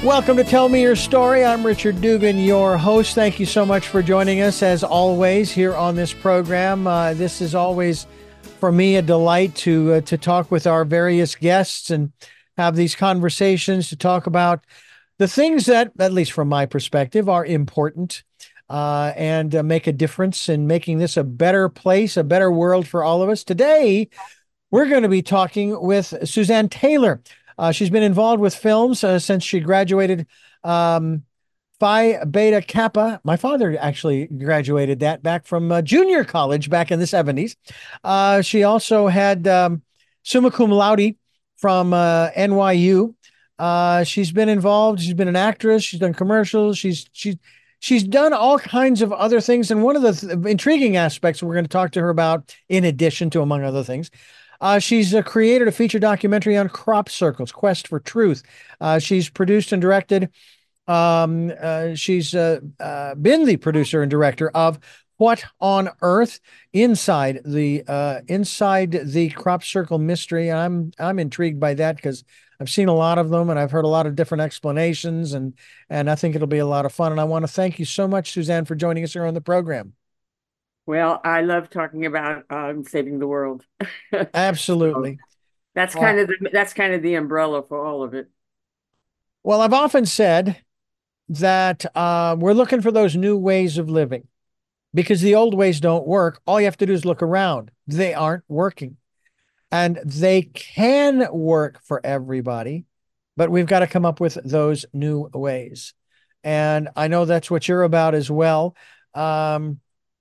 Welcome to Tell Me Your Story. I'm Richard Dugan, your host. Thank you so much for joining us, as always, here on this program. This is always, for me, a delight to talk with our various guests and have these conversations to talk about the things that, at least from my perspective, are important and make a difference in making this a better place, a better world for all of us. Today, we're going to be talking with Suzanne Taylor. She's been involved with films since she graduated Phi Beta Kappa. My father actually graduated that back from junior college back in the 70s. She also had summa cum laude from NYU. She's been involved. She's been an actress. She's done commercials. She's done all kinds of other things. And one of the intriguing aspects we're going to talk to her about, in addition to, among other things, she's created a feature documentary on crop circles, Quest for Truth. She's produced and directed. She's been the producer and director of What on Earth inside the crop circle mystery. I'm intrigued by that because I've seen a lot of them and I've heard a lot of different explanations, and I think it'll be a lot of fun. And I want to thank you so much, Suzanne, for joining us here on the program. Well, I love talking about saving the world. So Absolutely. that's Uh, kind of the umbrella for all of it. well, I've often said that we're looking for those new ways of living because the old ways don't work. All you have to do is look around. They aren't working. And they can work for everybody, but we've got to come up with those new ways. And I know that's what you're about as well. Um,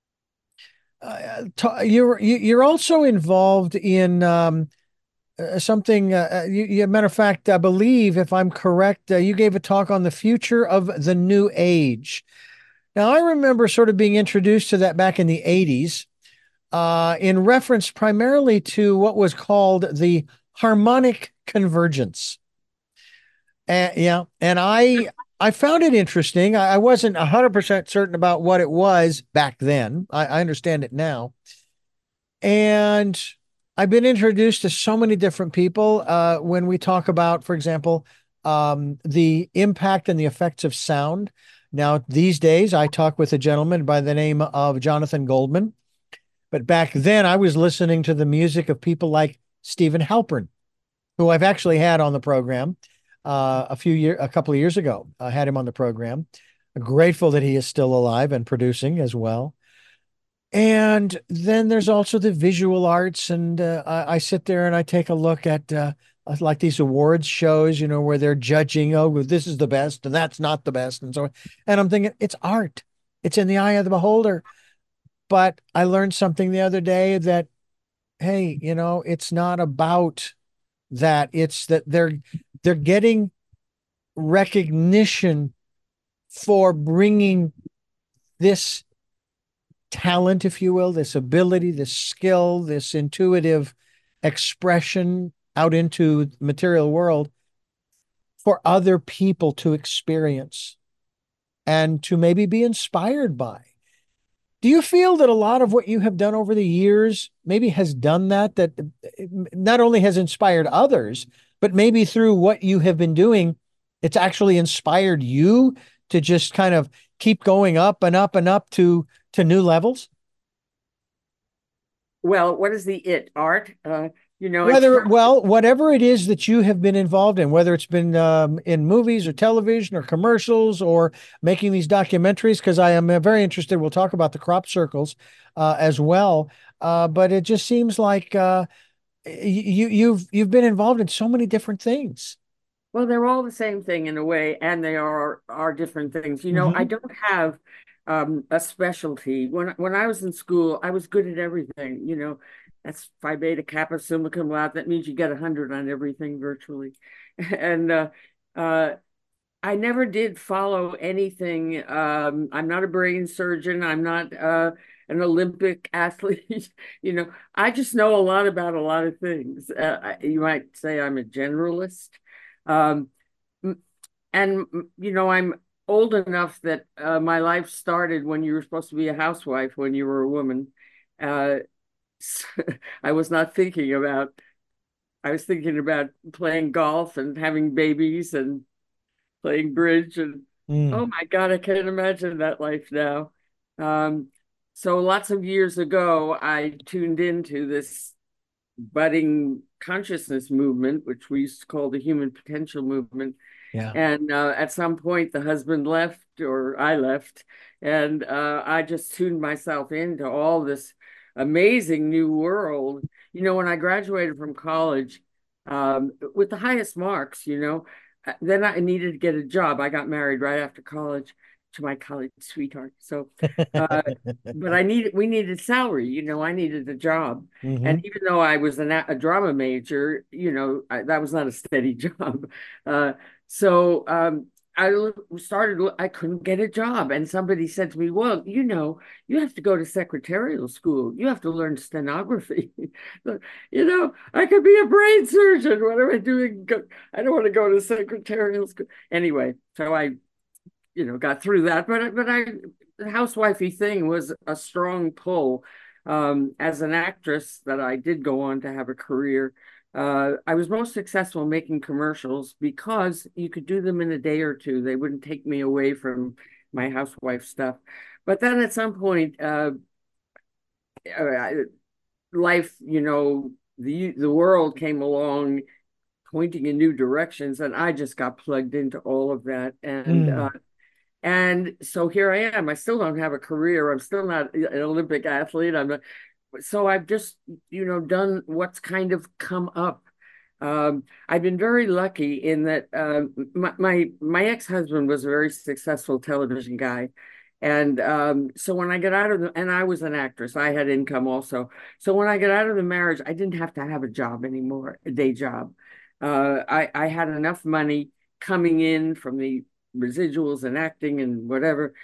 you're also involved in something. Matter of fact, I believe, if I'm correct, you gave a talk on the future of the new age. Now, I remember sort of being introduced to that back in the 80s, in reference primarily to what was called the harmonic convergence. And I found it interesting. I wasn't 100% certain about what it was back then. I understand it now. And I've been introduced to so many different people when we talk about, for example, the impact and the effects of sound. Now, these days, I talk with a gentleman by the name of Jonathan Goldman. But back then, I was listening to the music of people like Stephen Halpern, who I've actually had on the program a couple of years ago. I had him on the program. I'm grateful that he is still alive and producing as well. And then there's also the visual arts, and I sit there and I take a look at like these awards shows, where they're judging, oh, well, this is the best and that's not the best, and so on. And I'm thinking, it's art. It's in the eye of the beholder. But I learned something the other day that, hey, it's not about that. It's that they're getting recognition for bringing this talent, if you will, this ability, this skill, this intuitive expression out into the material world for other people to experience and to maybe be inspired by. Do you feel that a lot of what you have done over the years maybe has done that not only has inspired others, but maybe through what you have been doing, it's actually inspired you to just kind of keep going up and up and up to new levels? Well, what is the art? It's Whatever it is that you have been involved in, whether it's been in movies or television or commercials or making these documentaries, because I am very interested. We'll talk about the crop circles as well. But it just seems like you've been involved in so many different things. well, they're all the same thing in a way, and they are different things. I Hmm. don't have a specialty. When I was in school, I was good at everything. That's Phi Beta Kappa Summa Cum Laude. That means you get 100 on everything virtually, and uh, I never did follow anything. I'm not a brain surgeon. I'm not an Olympic athlete. I just know a lot about a lot of things. You might say I'm a generalist. Um, and, I'm old enough that my life started when you were supposed to be a housewife when you were a woman. Uh, I was not thinking about, I was thinking about playing golf and having babies and playing bridge. And Mm. oh my God, I can't imagine that life now. Um, so lots of years ago, I tuned into this budding consciousness movement, which we used to call the human potential movement. Yeah. And at some point, the husband left, or I left, and I just tuned myself into all this amazing new world. When I graduated from college with the highest marks, then I needed to get a job. I got married right after college to my college sweetheart. So, uh, but we needed salary. I needed a job. And Hmm. even though I was a drama major, that was not a steady job. Uh, so I couldn't get a job. And somebody said to me, well, you have to go to secretarial school. You have to learn stenography. I could be a brain surgeon. What am I doing? I don't want to go to secretarial school. Anyway, so I, got through that. But the housewifey thing was a strong pull. As an actress, that I did go on to have a career. I was most successful making commercials because you could do them in a day or two. They wouldn't take me away from my housewife stuff. But then at some point, life, the world came along pointing in new directions, and I just got plugged into all of that. Mm. And so here I am. I still don't have a career. I'm still not an Olympic athlete. So I've just, done what's kind of come up. I've been very lucky in that my ex-husband was a very successful television guy. And so when I got out of and I was an actress, I had income also. So when I got out of the marriage, I didn't have to have a job anymore, a day job. I had enough money coming in from the residuals and acting and whatever,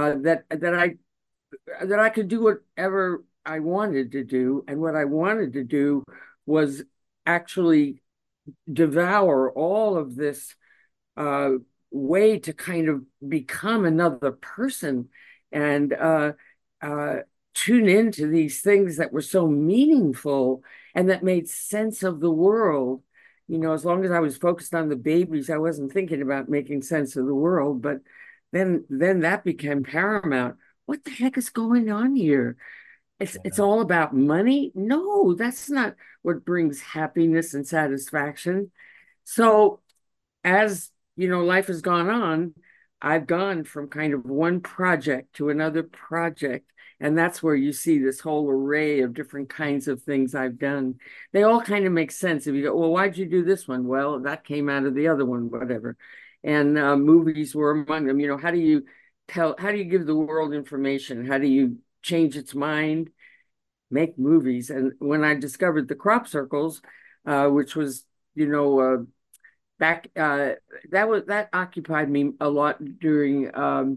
that I could do whatever I wanted to do. And what I wanted to do was actually devour all of this uh, way to kind of become another person and uh, tune into these things that were so meaningful and that made sense of the world. As long as I was focused on the babies, I wasn't thinking about making sense of the world. But then that became paramount. What the heck is going on here? It's Yeah. all about money? No, that's not what brings happiness and satisfaction. So as life has gone on, I've gone from kind of one project to another project. And that's where you see this whole array of different kinds of things I've done. They all kind of make sense. If you go, well, why'd you do this one? Well, that came out of the other one, whatever. And movies were among them. How do you give the world information? How do you change its mind? Make movies. And when I discovered the crop circles, which was, you know, back that occupied me a lot during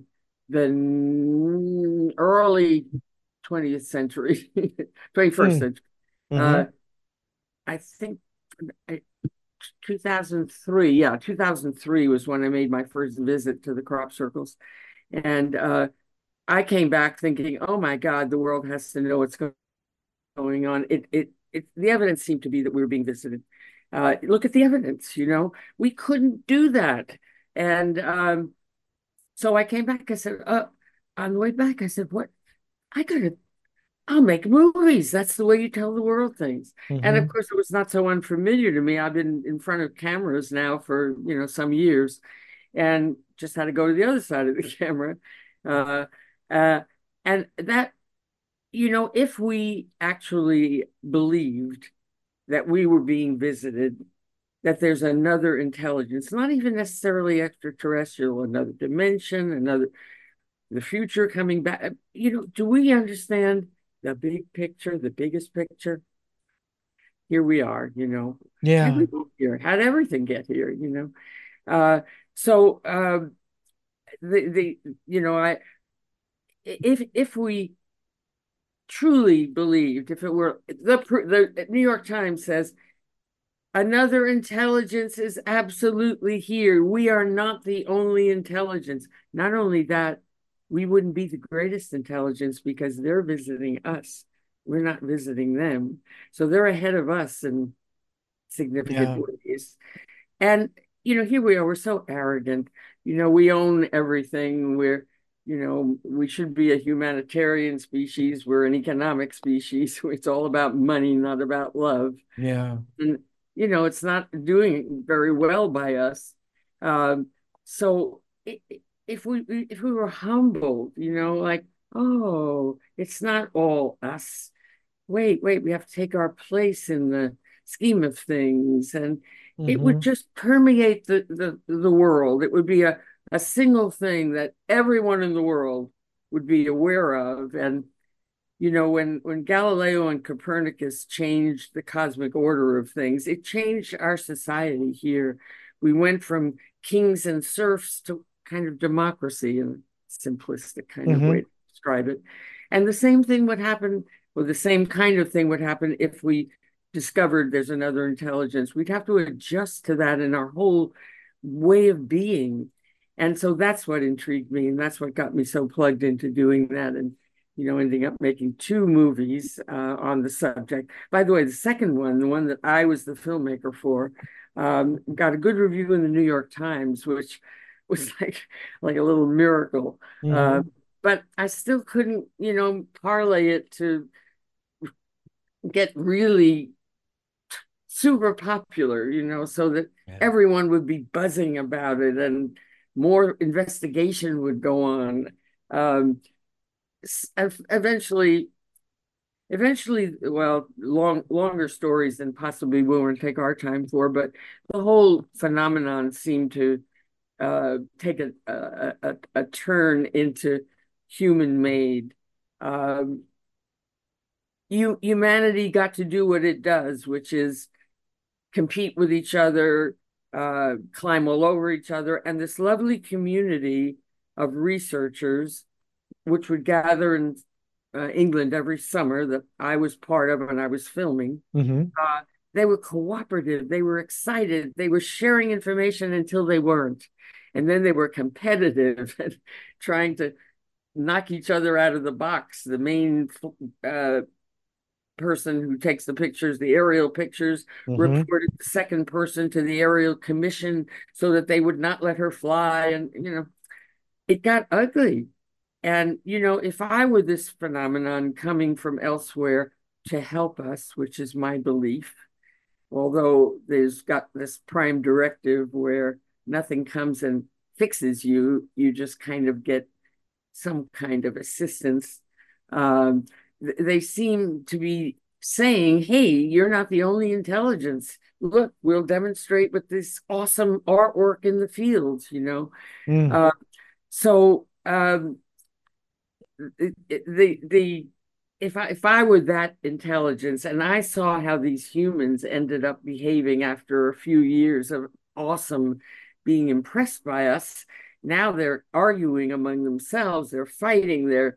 the early 20th century, 21st Mm. century. Hmm. Uh, I think uh, 2003, yeah, 2003 was when I made my first visit to the crop circles. And I came back thinking, oh my God, the world has to know what's going on. The evidence seemed to be that we were being visited. Look at the evidence, we couldn't do that. And so I came back. I said, on the way back, I said, what? I gotta, I'll make movies. That's the way you tell the world things. And of Hmm. course, it was not so unfamiliar to me. I've been in front of cameras now for, some years and just had to go to the other side of the camera. Uh, uh, and that if we actually believed that we were being visited, that there's another intelligence, not even necessarily extraterrestrial, another dimension, the future coming back, do we understand the big picture, the biggest picture? Here we are, how Yeah. did we get here? How did everything get here? Uh, so the I if we truly believed, if it were the New York Times says another intelligence is absolutely here. We are not the only intelligence. Not only that, we wouldn't be the greatest intelligence because they're visiting us. We're not visiting them. So they're ahead of us in significant Yeah. ways. And, here we are, we're so arrogant. we own everything. We should be a humanitarian species. We're an economic species. It's all about money, not about love. Yeah. And, it's not doing very well by us. Um, so if we were humbled, like, oh, it's not all us. Wait, we have to take our place in the scheme of things. And it would Hmm. just permeate the world. It would be a single thing that everyone in the world would be aware of. And when Galileo and Copernicus changed the cosmic order of things, it changed our society here. We went from kings and serfs to kind of democracy in a simplistic kind of way Hmm. to describe it. And the same thing would happen, or the same kind of thing would happen if we discovered there's another intelligence. We'd have to adjust to that in our whole way of being. And so that's what intrigued me, and that's what got me so plugged into doing that. And ending up making two movies on the subject. By the way, the second one, the one that I was the filmmaker for, got a good review in the New York Times, which was like a little miracle. Uh, Hmm. but I still couldn't, parlay it to get really super popular, so that Yeah. everyone would be buzzing about it and more investigation would go on. Um, eventually, well, longer stories than possibly we want to take our time for, but the whole phenomenon seemed to take a turn into human made. Um, Humanity got to do what it does, which is compete with each other, climb all over each other, and this lovely community of researchers which would gather in England every summer that I was part of and I was filming. Hmm. Uh, they were cooperative, they were excited, they were sharing information until they weren't. And then they were competitive and trying to knock each other out of the box. The main uh, person who takes the pictures, the aerial pictures, Hmm. reported the second person to the aerial commission so that they would not let her fly. And, it got ugly. And, if I were this phenomenon coming from elsewhere to help us, which is my belief, although there's got this prime directive where nothing comes and fixes you, you just kind of get some kind of assistance. Um, they seem to be saying, hey, you're not the only intelligence. Look, we'll demonstrate with this awesome artwork in the fields. Mm. Uh, so the if I were that intelligence and I saw how these humans ended up behaving after a few years of awesome being impressed by us, now they're arguing among themselves, they're fighting, they're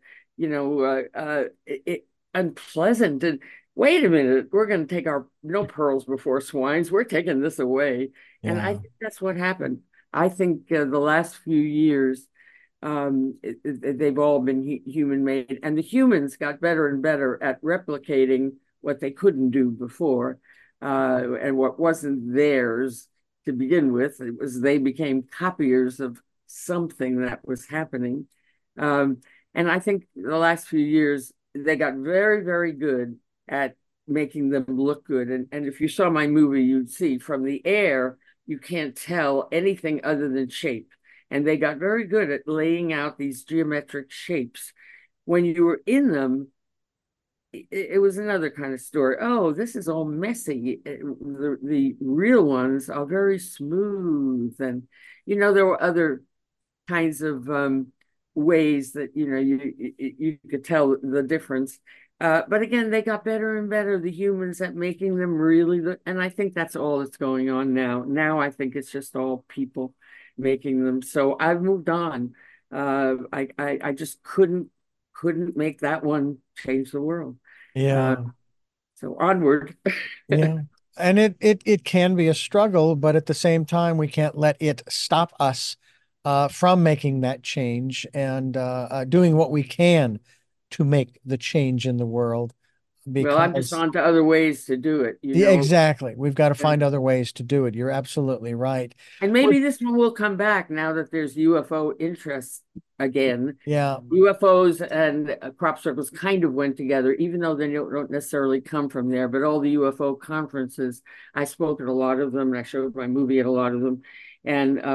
unpleasant. And wait a minute, we're going to take our no pearls before swines. We're taking this away, and I Yeah. think that's what happened. I think the last few years they've all been human made, and the humans got better and better at replicating what they couldn't do before, and what wasn't theirs to begin with. It was they became copiers of something that was happening, um, and I think the last few years they got very, very good at making them look good. And if you saw my movie, you'd see from the air you can't tell anything other than shape, and they got very good at laying out these geometric shapes. When you were in them, it was another kind of story. Oh, this is all messy. The real ones are very smooth, and there were other kinds of ways that you could tell the difference. But again, they got better and better, the humans, at making them really look. And I think that's all that's going on now. Now I think it's just all people making them. So I've moved on. I just couldn't make that one change the world. Uh, Yeah. so onward. Yeah. And it can be a struggle, but at the same time, we can't let it stop us from making that change and doing what we can to make the change in the world. Well, I'm just because on to other ways to do it, yeah, exactly. We've got to find and other ways to do it. You're absolutely right. and Well, maybe this one will come back now that there's UFO interest again. yeah, UFOs and crop circles kind of went together, even though they don't necessarily come from there. But all the UFO conferences, I spoke at a lot of them, and I showed my movie at a lot of them. And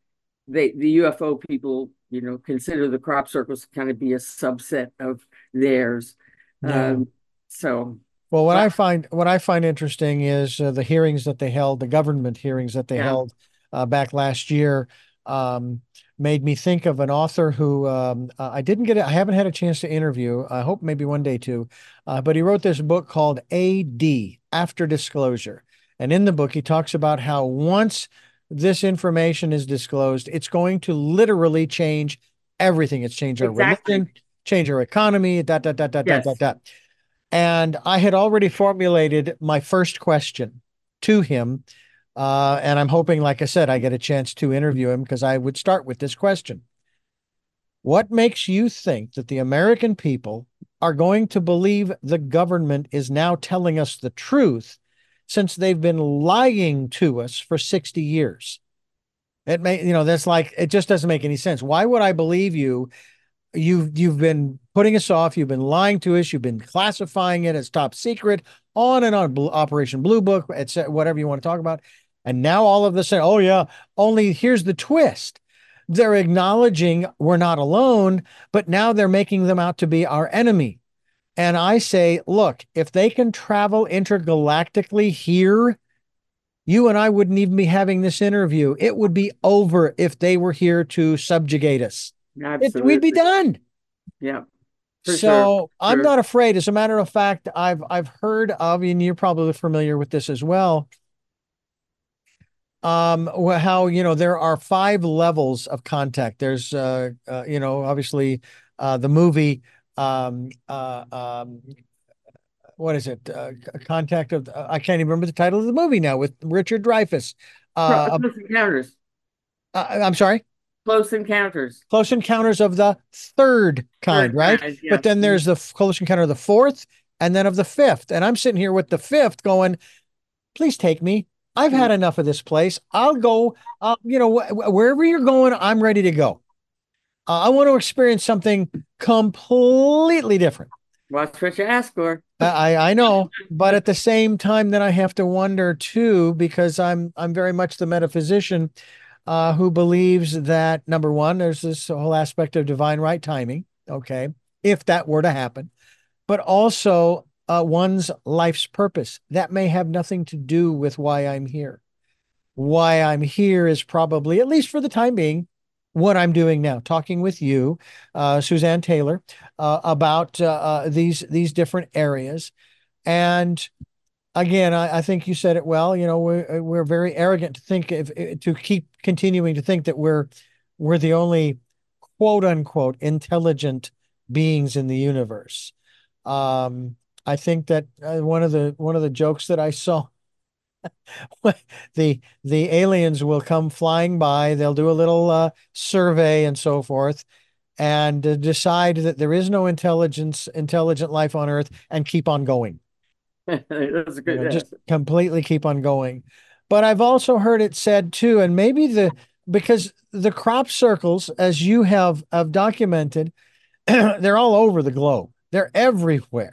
the UFO people, consider the crop circles to kind of be a subset of theirs. yeah. Um, so, Well, but what I find interesting is the hearings that they held, the government hearings that they yeah, held back last year, um, made me think of an author who I haven't had a chance to interview. I hope maybe one day too, but he wrote this book called A.D. After Disclosure, and in the book he talks about how once this information is disclosed, it's going to literally change everything. It's change our exactly. religion, change our economy, dot dot dot dot dot dot Yes. dot. And I had already formulated my first question to him. And I'm hoping, like I said, I get a chance to interview him because I would start with this question. What makes you think that the American people are going to believe the government is now telling us the truth since they've been lying to us for 60 years? That's like, it just doesn't make any sense. Why would I believe you? You've been putting us off. You've been lying to us. You've been classifying it as top secret, on and on. Operation Blue Book, etc. Whatever you want to talk about. And now all of a sudden, oh yeah. Only here's the twist: they're acknowledging we're not alone, but now they're making them out to be our enemy. And I say, look, if they can travel intergalactically here, you and I wouldn't even be having this interview. It would be over if they were here to subjugate us. We'd be Absolutely. done. Yeah, for sure. So I'm Sure. not afraid. As a matter of fact, I've heard of, and you're probably familiar with this as well. How there are five levels of contact. There's obviously the movie what is it? Contact of I can't even remember the title of the movie now with Richard Dreyfuss. Uh, Close encounters. I'm sorry. Close encounters. Close Encounters of the Third Kind, Third right? kind, But yes. then there's the Close Encounter of the Fourth, and then of the Fifth. And I'm sitting here with the fifth going, please take me. I've had Mhm. enough of this place. I'll go, wherever you're going, I'm ready to go. I want to experience something completely different. Watch what you ask for. I know, but at the same time, then I have to wonder too, because I'm very much the metaphysician who believes that number one, there's this whole aspect of divine right timing. Okay, if that were to happen, but also one's life's purpose. That may have nothing to do with why I'm here. Why I'm here is probably, at least for the time being, what I'm doing now, talking with you, Suzanne Taylor, about these different areas. And again, I think you said it well. We're very arrogant to think to keep continuing to think that we're the only quote unquote intelligent beings in the universe. Um, I think that one of the jokes that I saw, the aliens will come flying by, they'll do a little survey and so forth, and decide that there is no intelligent life on Earth, and keep on going. That's a good, Just yes. completely keep on going. But I've also heard it said too, and maybe because the crop circles, as you have documented, they're all over the globe. They're everywhere.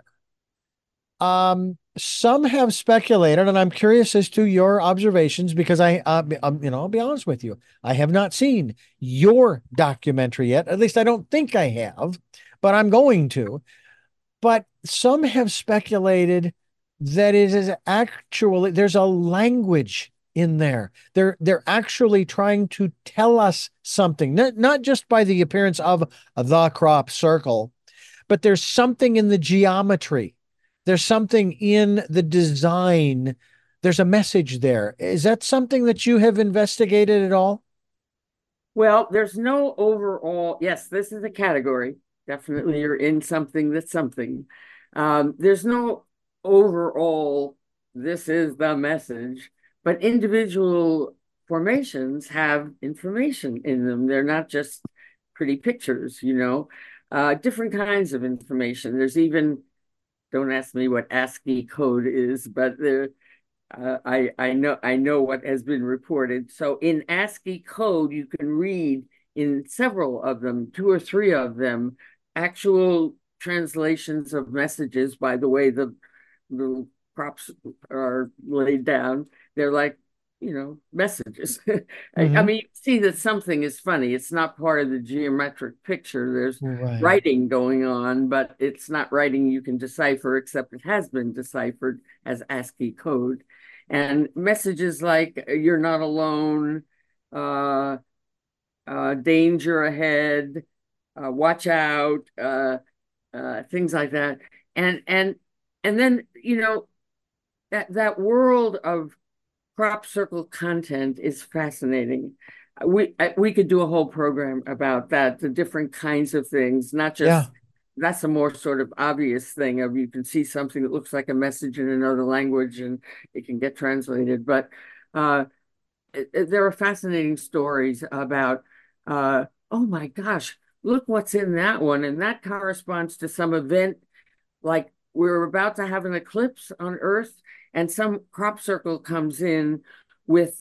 Some have speculated, and I'm curious as to your observations because I'll be honest with you, I have not seen your documentary yet. At least I don't think I have, but I'm going to. But some have speculated that it is actually there's a language in there. They're actually trying to tell us something, not just by the appearance of the crop circle, but there's something in the geometry. There's something in the design. There's a message there. Is that something that you have investigated at all? Well, there's no overall, yes, this is a category. Definitely you're in something that's something. There's no overall, this is the message, but individual formations have information in them. They're not just pretty pictures, different kinds of information. There's even don't ask me what ASCII code is, but I know what has been reported. So in ASCII code, you can read in several of them, two or three of them, actual translations of messages by the way the props are laid down. They're like, messages. I Hmm. mean, you see that something is funny. It's not part of the geometric picture. There's Right. writing going on, but it's not writing you can decipher, except it has been deciphered as ASCII code. And messages like "you're not alone," uh, "danger ahead," "watch out," things like that. And and and then that world of crop circle content is fascinating. We could do a whole program about that, the different kinds of things, not Yeah. just that's a more sort of obvious thing of you can see something that looks like a message in another language and it can get translated. But uh, there are fascinating stories about, oh my gosh, look what's in that one. And that corresponds to some event like we're about to have an eclipse on Earth, and some crop circle comes in with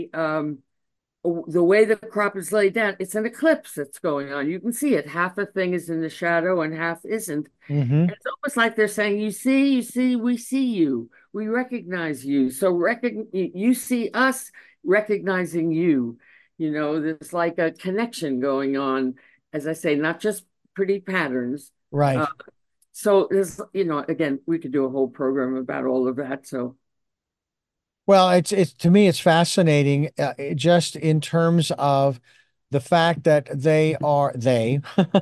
the way the crop is laid down. It's an eclipse that's going on. You can see it. Half a thing is in the shadow and half isn't. Hmm. It's almost like they're saying, you see, we see you, we recognize you. So you see us recognizing you. There's like a connection going on, as I say, not just pretty patterns. Uh, Right. so there's, again, we could do a whole program about all of that. So Well, it's to me, it's fascinating, just in terms of the fact that they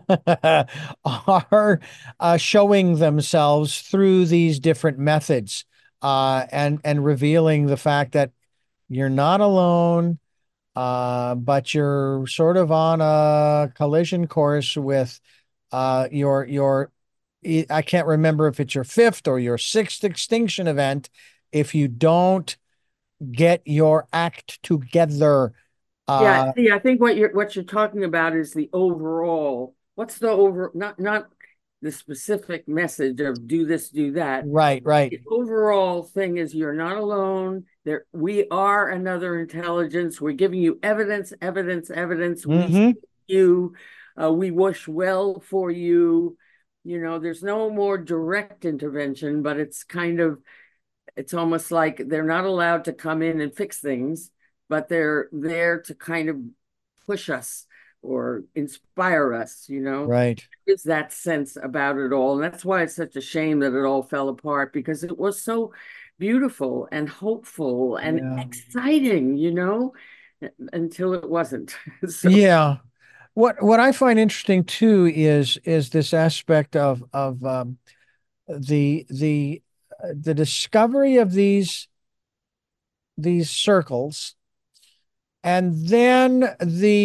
are showing themselves through these different methods, and revealing the fact that you're not alone, but you're sort of on a collision course with your I can't remember if it's your fifth or your sixth extinction event if you don't get your act together. yeah, Uh, see, I think what you're talking about is the overall. What's the over not the specific message of do this, do that. right, right. The overall thing is you're not alone. There, we are another intelligence. We're giving you evidence, evidence, evidence. We see Hmm. you. We wish well for you. There's no more direct intervention, but it's almost like they're not allowed to come in and fix things, but they're there to kind of push us or inspire us, Right. is that sense about it all. And that's why it's such a shame that it all fell apart because it was so beautiful and hopeful and Yeah. exciting, until it wasn't. So, Yeah. What I find interesting too is this aspect of the discovery of these circles, and then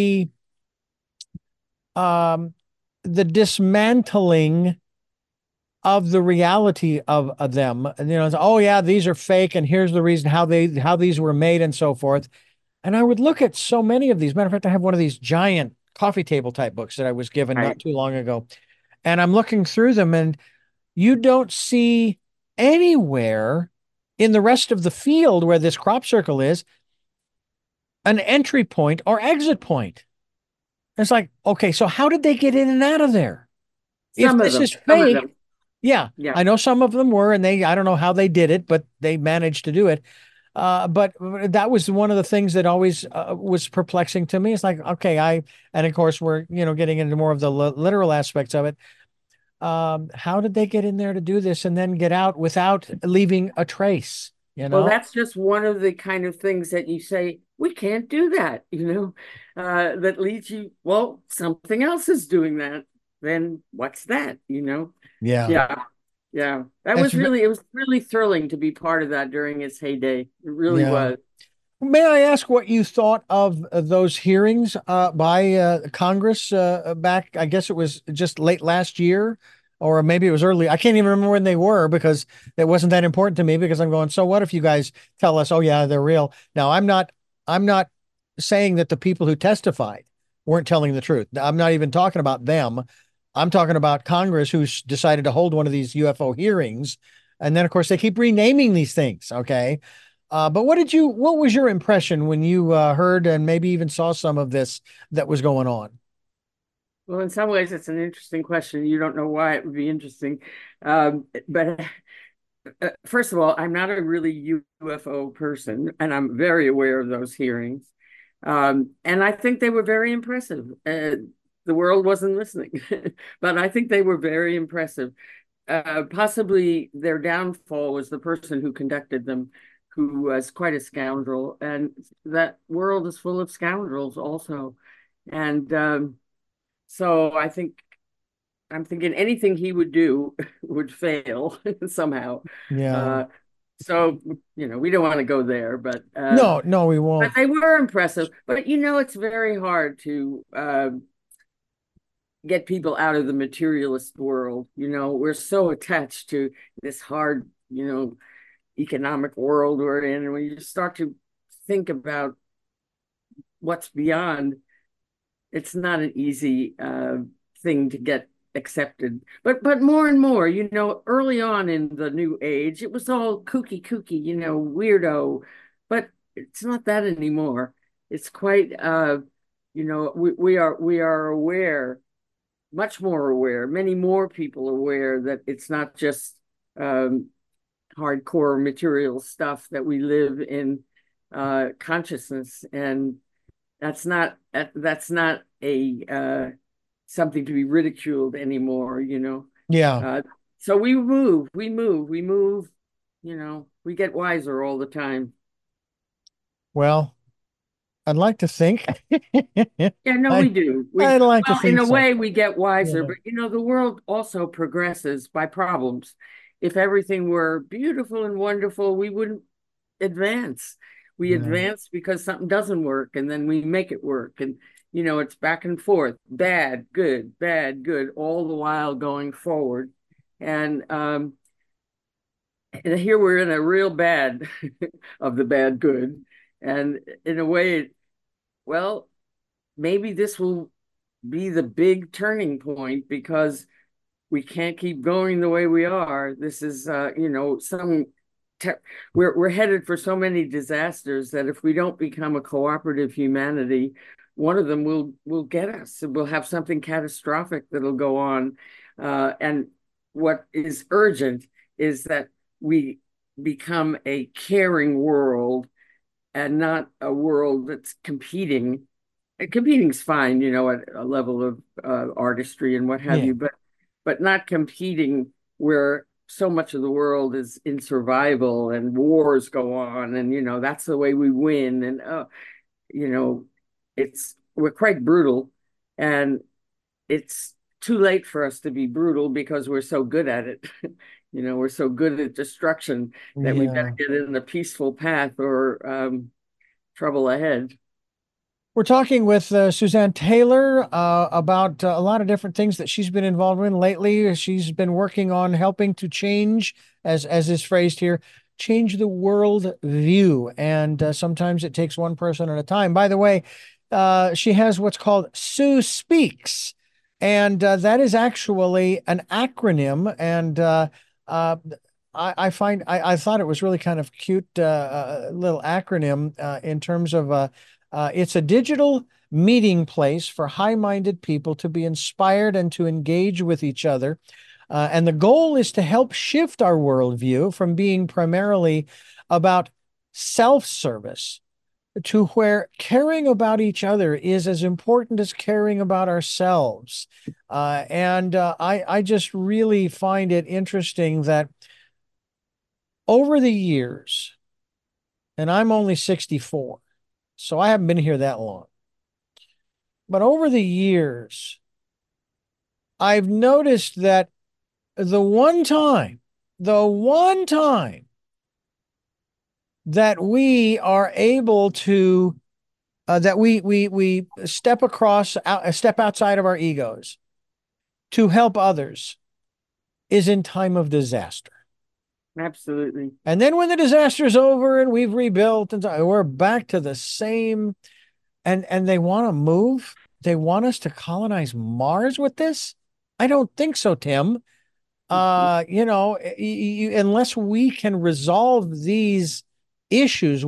um the dismantling of the reality of them. And, it's, oh yeah, these are fake, and here's the reason how these were made and so forth. And I would look at so many of these. Matter of fact, I have one of these giant coffee table type books that I was given not right. too long ago. And I'm looking through them, and you don't see anywhere in the rest of the field where this crop circle is an entry point or exit point. It's like, okay, so how did they get in and out of there? If Some of this them, is some of fake, them. yeah, Yeah. I know some of them were, and I don't know how they did it, but they managed to do it. But that was one of the things that always was perplexing to me. It's like, okay, and of course we're, getting into more of the literal aspects of it. How did they get in there to do this and then get out without leaving a trace, you Well, know? that's just one of the kind of things that you say, we can't do that, that leads you, well, something else is doing that. Then what's that, Yeah. Yeah. Yeah. It's, It was really thrilling to be part of that during its heyday. It really yeah. was. May I ask what you thought of those hearings by Congress back? I guess it was just late last year, or maybe it was early. I can't even remember when they were because it wasn't that important to me because I'm going, so what if you guys tell us, oh yeah, they're real? Now, I'm not saying that the people who testified weren't telling the truth. I'm not even talking about them. I'm talking about Congress, who's decided to hold one of these UFO hearings. And then, of course, they keep renaming these things. Okay. But what was your impression when you heard and maybe even saw some of this that was going on? Well, in some ways, it's an interesting question. You don't know why it would be interesting. But first of all, I'm not a really UFO person, and I'm very aware of those hearings. And I think they were very impressive. The world wasn't listening, but I think they were very impressive. Possibly their downfall was the person who conducted them, who was quite a scoundrel. And that world is full of scoundrels also. And so I'm thinking anything he would do would fail somehow. Yeah. Uh, so we don't want to go there, No, no, we but won't. they were impressive. But it's very hard to get people out of the materialist world. We're so attached to this hard, economic world we're in, and when you start to think about what's beyond, it's not an easy thing to get accepted. But more and more, early on in the new age, it was all kooky, weirdo. But it's not that anymore. It's quite we are aware, much more aware, many more people aware that it's not just um hardcore material stuff, that we live in consciousness, and that's not a something to be ridiculed anymore. Yeah. Uh, so we move, we get wiser all the time. Well, I'd like to think. Yeah, no, we I do. I'd like to Well, in think a so. way, we get wiser, Yeah. but the world also progresses by problems. If everything were beautiful and wonderful, we wouldn't advance. We Yeah. advance because something doesn't work, and then we make it work. And it's back and forth, bad, good, all the while going forward. And here we're in a real bad of the bad good. And in a way, well, maybe this will be the big turning point, because we can't keep going the way we are. This is, some we're headed for so many disasters that if we don't become a cooperative humanity, one of them will get us. We'll have something catastrophic that'll go on. And what is urgent is that we become a caring world, and not a world that's competing. Competing's fine, at a level of artistry and what have Yeah. you, but not competing where so much of the world is in survival and wars go on, and that's the way we win. And you know it's we're quite brutal, and it's too late for us to be brutal because we're so good at it. We're so good at destruction that we better Yeah. get in a peaceful path, or trouble ahead. We're talking with Suzanne Taylor about a lot of different things that she's been involved in lately. She's been working on helping to change, as is phrased here, change the world view. And sometimes it takes one person at a time. By the way, she has what's called Sue Speaks, and that is actually an acronym. And uh, I thought it was really kind of cute, little acronym in terms of. It's a digital meeting place for high-minded people to be inspired and to engage with each other. And the goal is to help shift our worldview from being primarily about self-service to where caring about each other is as important as caring about ourselves. And I just really find it interesting that over the years, and I'm only 64, so I haven't been here that long. But over the years, I've noticed that the one time, the one time that we are able to, that we step step outside of our egos to help others is in time of disaster. Absolutely. And then when the disaster is over and we've rebuilt and so, we're back to the same, and they want to move. They want us to colonize Mars with this. I don't think so, Tim. Unless we can resolve these issues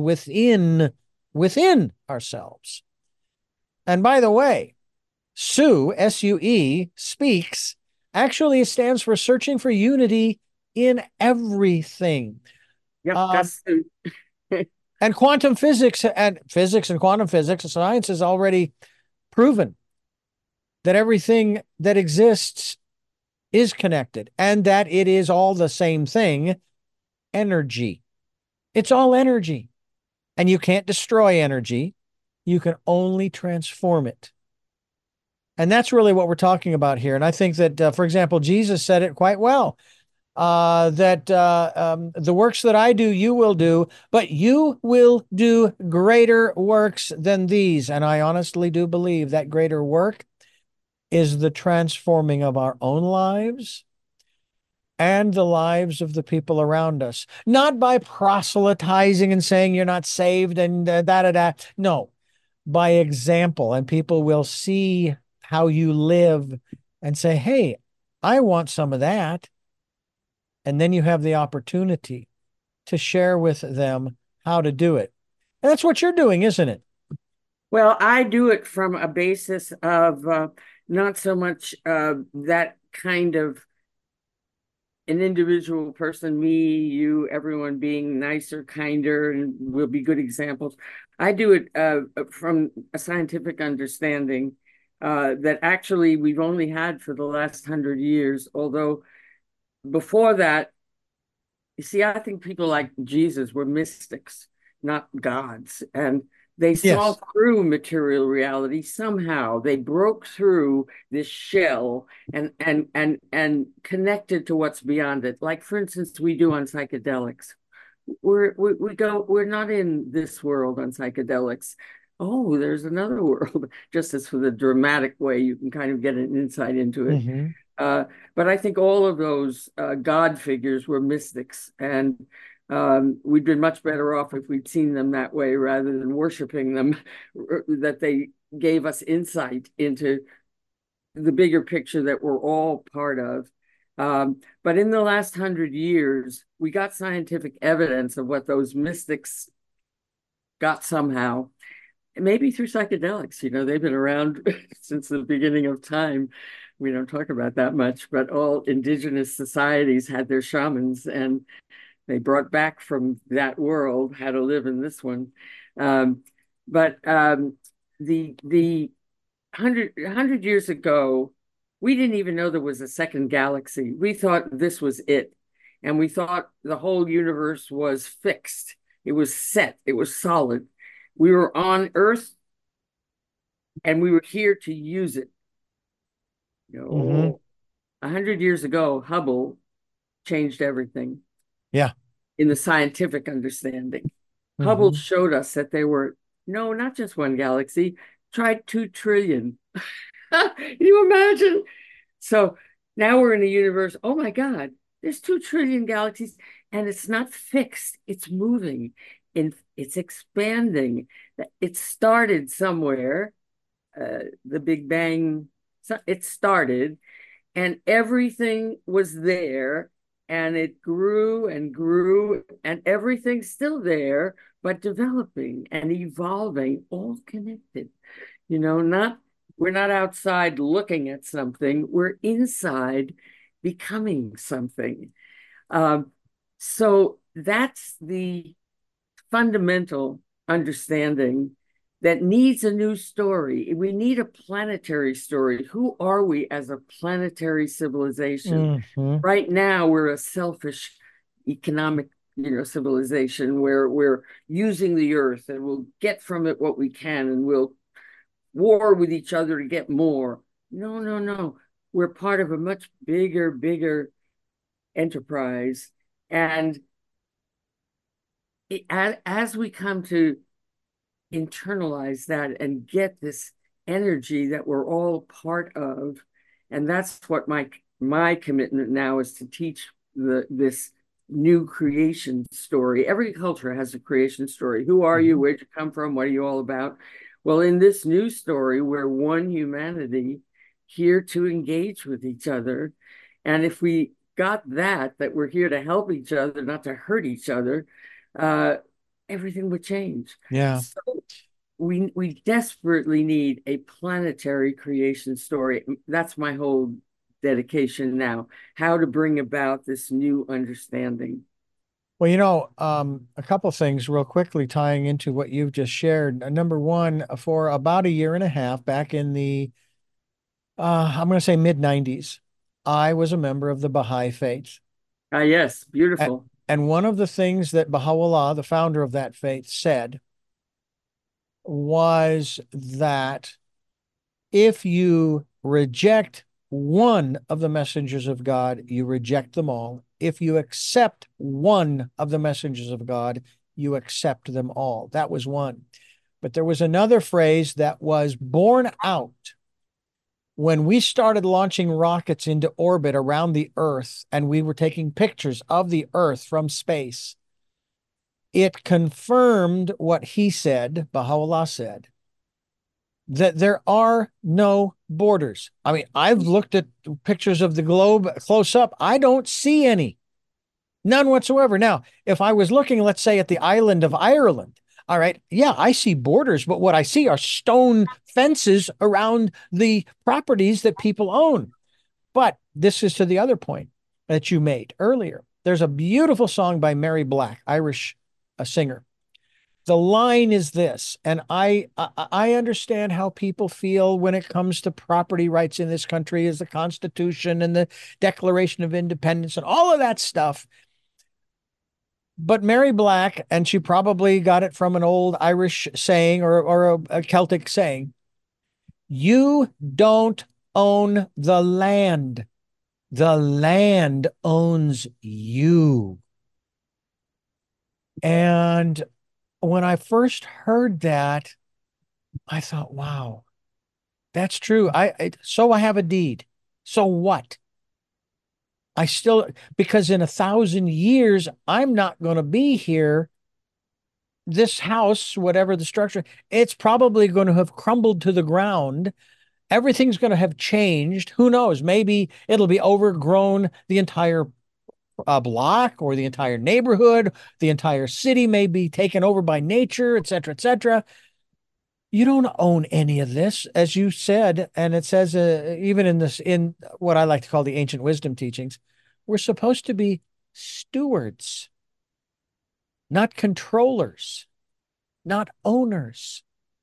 within ourselves. And by the way, SUE, SUE, speaks, actually stands for searching for unity in everything. Yep, Um, that's and quantum physics and quantum physics, science has already proven that everything that exists is connected and that it is all the same thing, energy. It's all energy. And you can't destroy energy. You can only transform it. And that's really what we're talking about here. And I think that, for example, Jesus said it quite well, that the works that I do, you will do, but you will do greater works than these. And I honestly do believe that greater work is the transforming of our own lives and the lives of the people around us, not by proselytizing and saying you're not saved and da da da. No, by example, and people will see how you live and say, hey, I want some of that. And then you have the opportunity to share with them how to do it. And that's what you're doing, isn't it? well, I do it from a basis of not so much that kind of an individual person, me, you, everyone being nicer, kinder, and will be good examples. I do it from a scientific understanding that actually we've only had for the last 100 years. Although before that, you see, I think people like Jesus were mystics, not gods. And they saw Yes. through material reality somehow. They broke through this shell and connected to what's beyond it. Like, for instance, we do on psychedelics. We're not in this world on psychedelics. Oh, there's another world, just as for the dramatic way you can kind of get an insight into it. Mm-hmm. Uh, but I think all of those God figures were mystics, and we'd been much better off if we'd seen them that way rather than worshiping them, that they gave us insight into the bigger picture that we're all part of. But in the last 100 years, we got scientific evidence of what those mystics got somehow, maybe through psychedelics. They've been around since the beginning of time. We don't talk about that much, but all indigenous societies had their shamans, and they brought back from that world how to live in this one. But the 100 years ago, we didn't even know there was a second galaxy. We thought this was it, and we thought the whole universe was fixed. It was set. It was solid. We were on Earth, and we were here to use it. Mm-hmm. 100 years ago, Hubble changed everything Yeah. in the scientific understanding. Hubble Mm-hmm. showed us that there were, no, not just one galaxy, try 2 trillion. Can you imagine? So now we're in a universe. Oh my God, there's 2 trillion galaxies, and it's not fixed. It's moving, and it's expanding. It started somewhere, the Big Bang. So it started, and everything was there, and it grew and grew, and everything's still there, but developing and evolving, all connected. Not we're not outside looking at something, we're inside becoming something. Um, so that's the fundamental understanding that needs a new story. We need a planetary story. Who are we as a planetary civilization? Mm-hmm. Right now, we're a selfish economic, civilization where we're using the earth and we'll get from it what we can and we'll war with each other to get more. No, no, no. We're part of a much bigger enterprise. And as we come to internalize that and get this energy that we're all part of, and that's what my commitment now is, to teach this new creation story. Every culture has a creation story. Who are you? Mm-hmm. Where'd you come from? What are you all about? Well, in this new story, we're one humanity here to engage with each other. And if we got that we're here to help each other, not to hurt each other, uh, everything would change. Yeah. So we desperately need a planetary creation story. That's my whole dedication now, how to bring about this new understanding. Well, a couple things real quickly tying into what you've just shared. Number one, for about a year and a half back in the, I'm going to say mid 90s, I was a member of the Baha'i faith. Ah, yes, A- beautiful. And one of the things that Baha'u'llah, the founder of that faith, said was that if you reject one of the messengers of God, you reject them all. If you accept one of the messengers of God, you accept them all. That was one. But there was another phrase that was borne out when we started launching rockets into orbit around the Earth and we were taking pictures of the Earth from space. It confirmed what he said, Baha'u'llah said, that there are no borders. I mean, I've looked at pictures of the globe close up. I don't see any, none whatsoever. Now, if I was looking, let's say, at the island of Ireland, all right, yeah, I see borders, but what I see are stone fences around the properties that people own. But this is to the other point that you made earlier. There's a beautiful song by Mary Black, Irish singer. The line is this, and I understand how people feel when it comes to property rights in this country, as the Constitution and the Declaration of Independence and all of that stuff. But Mary Black, and she probably got it from an old Irish saying or a Celtic saying, you don't own the land owns you. And when I first heard that, I thought, wow, that's true. So I have a deed. So what? I still, because in 1,000 years, I'm not going to be here. This house, whatever the structure, it's probably going to have crumbled to the ground. Everything's going to have changed. Who knows? Maybe it'll be overgrown, the entire block or the entire neighborhood, the entire city may be taken over by nature, et cetera, et cetera. You don't own any of this, as you said, and it says even in what I like to call the ancient wisdom teachings, we're supposed to be stewards, not controllers, not owners.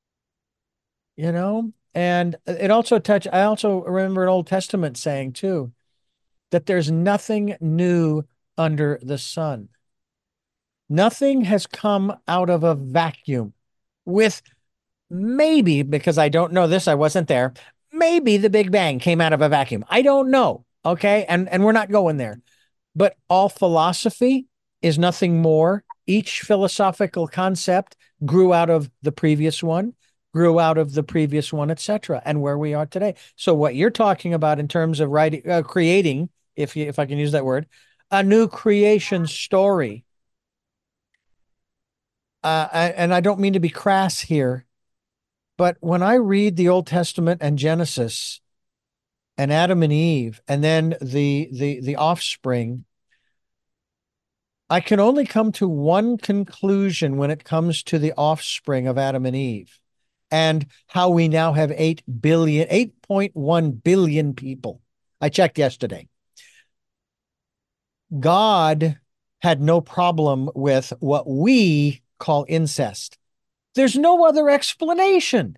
And it also touched. I also remember an Old Testament saying too that there's nothing new under the sun. Nothing has come out of a vacuum, with maybe, because I don't know this, I wasn't there. Maybe the Big Bang came out of a vacuum. I don't know. Okay. And we're not going there. But all philosophy is nothing more. Each philosophical concept grew out of the previous one, grew out of the previous one, etc., and where we are today. So what you're talking about in terms of writing, creating, if I can use that word, a new creation story. And I don't mean to be crass here, but when I read the Old Testament and Genesis and Adam and Eve, and then the offspring, I can only come to one conclusion when it comes to the offspring of Adam and Eve, and how we now have 8.1 billion people. I checked yesterday. God had no problem with what we call incest. There's no other explanation,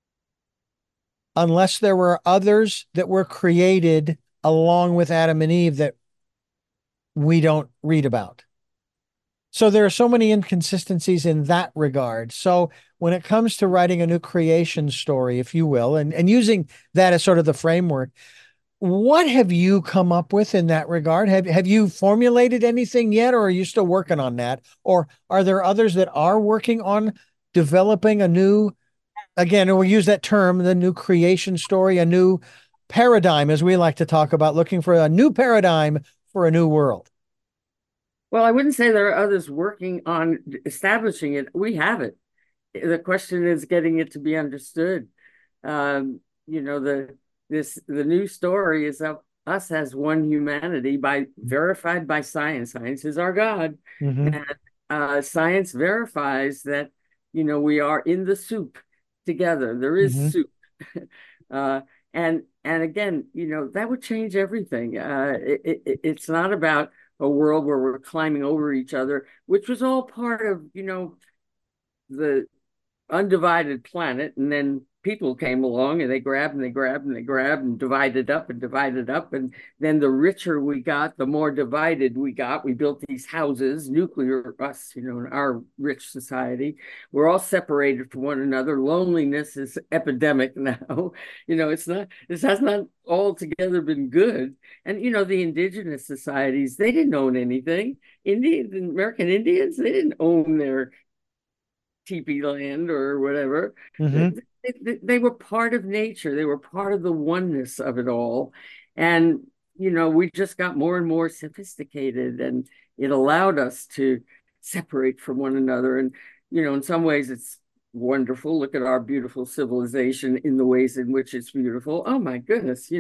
unless there were others that were created along with Adam and Eve that we don't read about. So there are so many inconsistencies in that regard. So when it comes to writing a new creation story, if you will, and using that as sort of the framework, what have you come up with in that regard? Have you formulated anything yet, or are you still working on that? Or are there others that are working on developing a new, again, we'll use that term, the new creation story, a new paradigm, as we like to talk about, looking for a new paradigm for a new world? Well, I wouldn't say there are others working on establishing it. We have it. The question is getting it to be understood. You know, the the new story is of us as one humanity by verified by science. Science is our God. Hmm. And science verifies that, we are in the soup together. There is Hmm. soup. uh, and again, that would change everything. It's not about a world where we're climbing over each other, which was all part of, the undivided planet, and then people came along and they grabbed and they grabbed and they grabbed and divided up and divided up, and then the richer we got, the more divided we got. We built these houses, nuclear us, in our rich society. We're all separated from one another. Loneliness is epidemic now. This has not altogether been good. And the indigenous societies, they didn't own anything. American Indians, they didn't own their teepee land or whatever. Hmm. They were part of nature. They were part of the oneness of it all. And, we just got more and more sophisticated, and it allowed us to separate from one another. And, in some ways it's wonderful. Look at our beautiful civilization in the ways in which it's beautiful. Oh my goodness,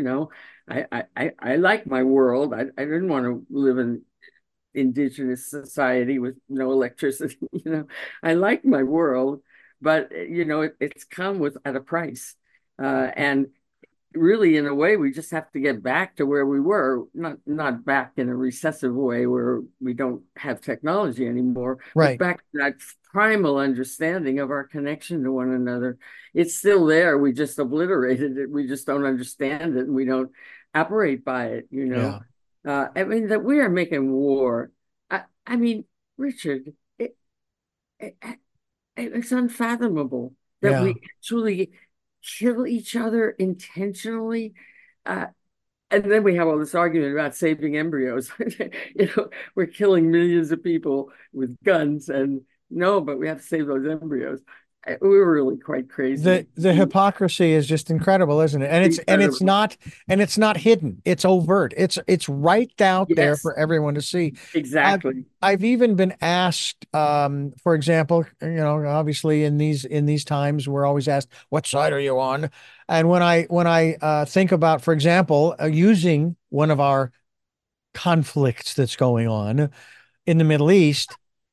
I like my world. I didn't want to live in indigenous society with no electricity. I like my world, but it's come with at a price. And really, in a way, we just have to get back to where we were, not back in a recessive way where we don't have technology anymore, but Right. back to that primal understanding of our connection to one another. It's still there. We just obliterated it. We just don't understand it, and we don't operate by it. Yeah. I mean, that we are making war. I mean, Richard, it, it's unfathomable that Yeah. we actually kill each other intentionally. Uh, and then we have all this argument about saving embryos. We're killing millions of people with guns, and no, but we have to save those embryos. We were really quite crazy. The hypocrisy is just incredible, isn't it? And Incredible. it's not hidden. It's overt. It's right out there Yes, for everyone to see. I've exactly. I've even been asked, for example, obviously in these times, we're always asked, "What side are you on?" And when I think about, for example, using one of our conflicts that's going on in the Middle East,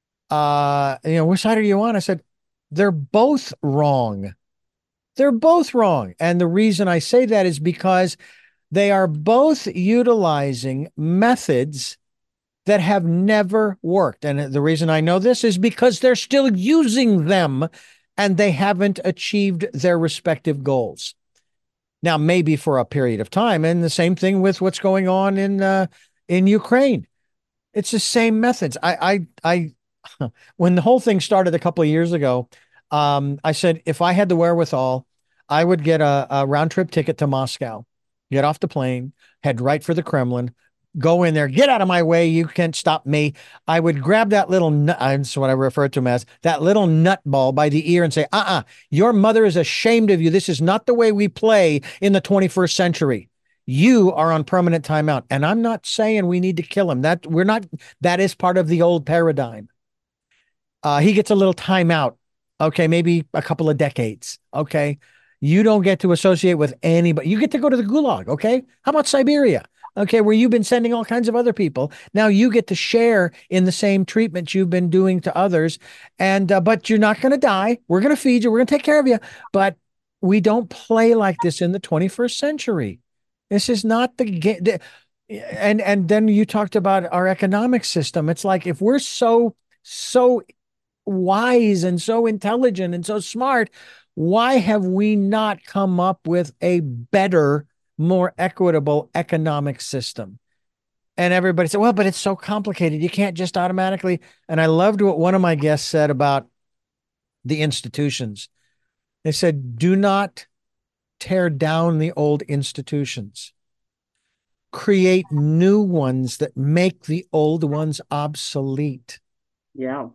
which side are you on? I said, they're both wrong. They're both wrong. And the reason I say that is because they are both utilizing methods that have never worked. And the reason I know this is because they're still using them and they haven't achieved their respective goals. Now, maybe for a period of time. And the same thing with what's going on in Ukraine. It's the same methods. When the whole thing started a couple of years ago, I said if I had the wherewithal, I would get a round trip ticket to Moscow, get off the plane, head right for the Kremlin, go in there, get out of my way. You can't stop me. I would grab that little nut, that's what I refer to him as, that little nutball by the ear and say, your mother is ashamed of you. This is not the way we play in the 21st century. You are on permanent timeout. And I'm not saying we need to kill him. That is part of the old paradigm. He gets a little timeout. Okay, maybe a couple of decades. Okay. You don't get to associate with anybody. You get to go to the gulag. Okay. How about Siberia? Okay, where you've been sending all kinds of other people. Now you get to share in the same treatment you've been doing to others. And, but you're not going to die. We're going to feed you. We're going to take care of you. But we don't play like this in the 21st century. This is not the game. And then you talked about our economic system. It's like if we're so wise and so intelligent and so smart, why have we not come up with a better, more equitable economic system? And everybody said, well, but it's so complicated. You can't just automatically. And I loved what one of my guests said about the institutions. They said, do not tear down the old institutions, create new ones that make the old ones obsolete. Yeah.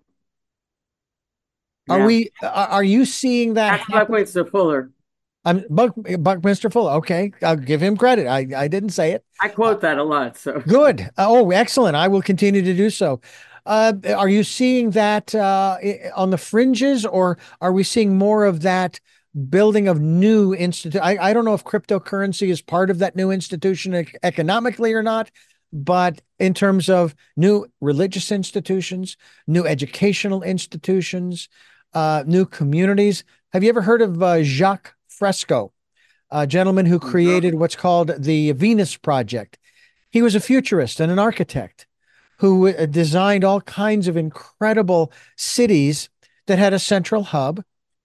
Are Yeah. we? Are you seeing that That's happen? Buckminster Fuller. Buckminster Fuller. Okay, I'll give him credit. I didn't say it. I Uh, quote that a lot. So Good. Oh, excellent. I will continue to do so. Are you seeing that on the fringes, or are we seeing more of that building of new institute. I don't know if cryptocurrency is part of that new institution economically or not, but in terms of new religious institutions, new educational institutions, new communities. Have you ever heard of Jacques Fresco, a gentleman who created what's called the Venus Project? He was a futurist and an architect who designed all kinds of incredible cities that had a central hub.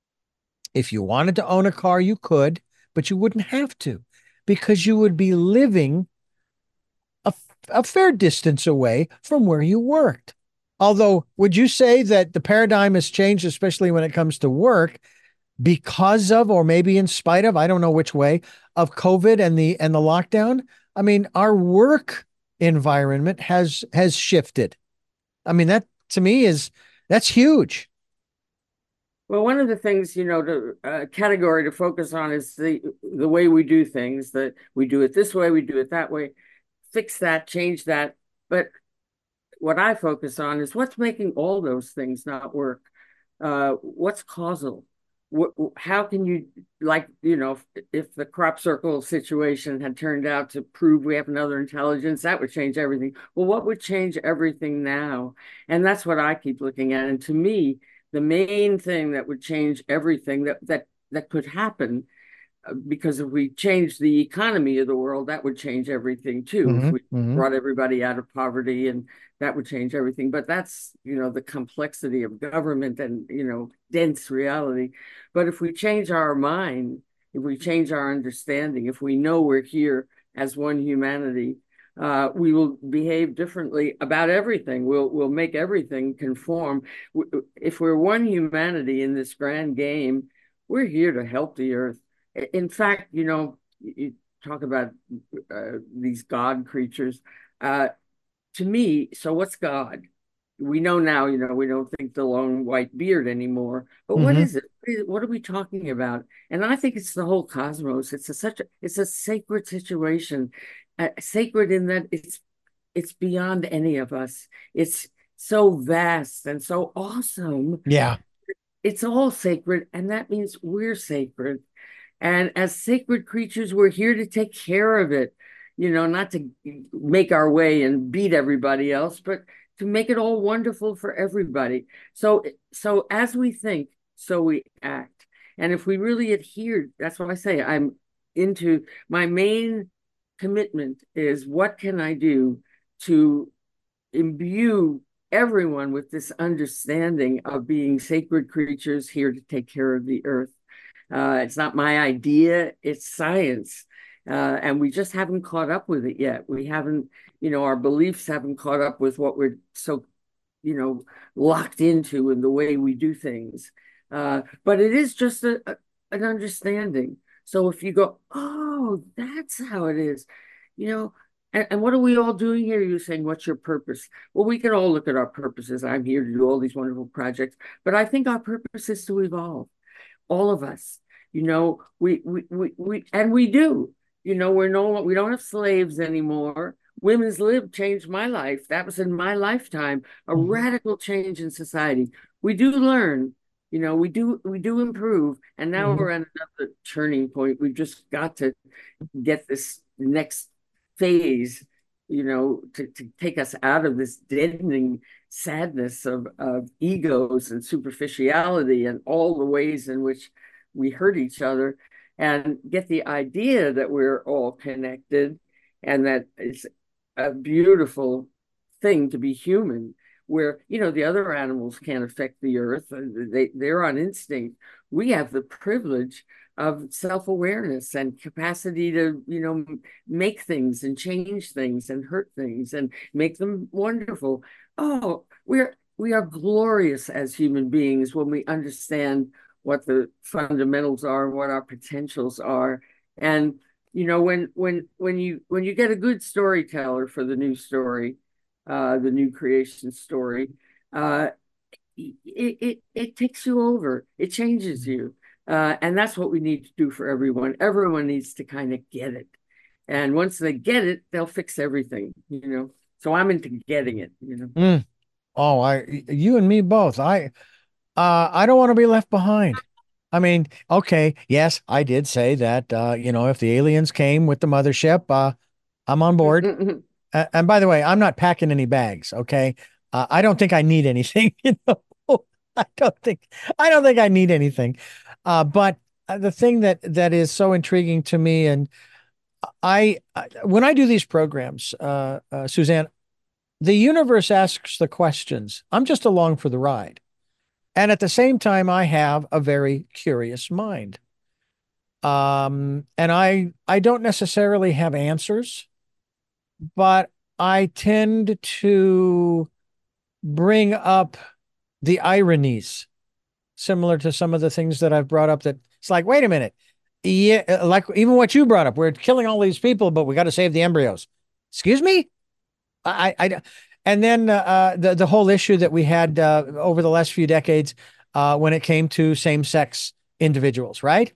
If you wanted to own a car, you could, but you wouldn't have to because you would be living a, a fair distance away from where you worked. Although, would you say that the paradigm has changed, especially when it comes to work, because of, or maybe in spite of, I don't know which way, of COVID and the lockdown? I mean, our work environment has shifted. I mean, that to me is that's huge. Well, one of the things, to category to focus on is the way we do things, that we do it this way, we do it that way, fix that, change that. But what I focus on is what's making all those things not work. What's causal? How can you, like, if the crop circle situation had turned out to prove we have another intelligence, that would change everything. Well, what would change everything now? And that's what I keep looking at. And to me, the main thing that would change everything that could happen, because if we change the economy of the world, that would change everything too. If Hmm. we Hmm. brought everybody out of poverty, and that would change everything. But that's, the complexity of government and, dense reality. But if we change our mind, if we change our understanding, if we know we're here as one humanity, we will behave differently about everything. We'll make everything conform. If we're one humanity in this grand game, we're here to help the earth. In fact, you talk about these God creatures. To me, so what's God? We know now, we don't think the long white beard anymore. But what Hmm. is it? What are we talking about? And I think it's the whole cosmos. It's a sacred situation, sacred in that it's beyond any of us. It's so vast and so awesome. Yeah. It's all sacred, and that means we're sacred. And as sacred creatures, we're here to take care of it, not to make our way and beat everybody else, but to make it all wonderful for everybody. So as we think, so we act. And if we really adhere, that's what I say, I'm into my main commitment is what can I do to imbue everyone with this understanding of being sacred creatures here to take care of the earth. It's not my idea, it's science. And we just haven't caught up with it yet. We haven't, our beliefs haven't caught up with what we're so, locked into in the way we do things. But it is just an understanding. So if you go, oh, that's how it is, you know, and what are we all doing here? You're saying, what's your purpose? Well, we can all look at our purposes. I'm here to do all these wonderful projects, but I think our purpose is to evolve, all of us. And we do. We don't have slaves anymore. Women's lib changed my life. That was in my lifetime, a Mhm. radical change in society. We do learn, we do improve, and now Mhm. we're at another turning point. We've just got to get this next phase, to take us out of this deadening sadness of egos and superficiality and all the ways in which we hurt each other, and get the idea that we're all connected and that it's a beautiful thing to be human, where the other animals can't affect the earth. They're on instinct. We have the privilege of self-awareness and capacity to make things and change things and hurt things and make them wonderful. Oh, we are glorious as human beings when we understand what the fundamentals are, what our potentials are. And when you get a good storyteller for the new story, the new creation story, uh, it takes you over. It changes you. And that's what we need to do for everyone. Everyone needs to kind of get it. And once they get it, they'll fix everything. So I'm into getting it. Mm. Oh, you and me both. I don't want to be left behind. I mean, okay, yes, I did say that, if the aliens came with the mothership, I'm on board. And by the way, I'm not packing any bags. Okay. I don't think I need anything. I don't think, I don't think I need anything. But the thing that is so intriguing to me, and when I do these programs, Suzanne, the universe asks the questions. I'm just along for the ride. And at the same time, I have a very curious mind. And I don't necessarily have answers, but I tend to bring up the ironies, similar to some of the things that I've brought up. That it's like, wait a minute, yeah, like even what you brought up, we're killing all these people, but we got to save the embryos. Excuse me, I and then the whole issue that we had over the last few decades when it came to same sex individuals, right?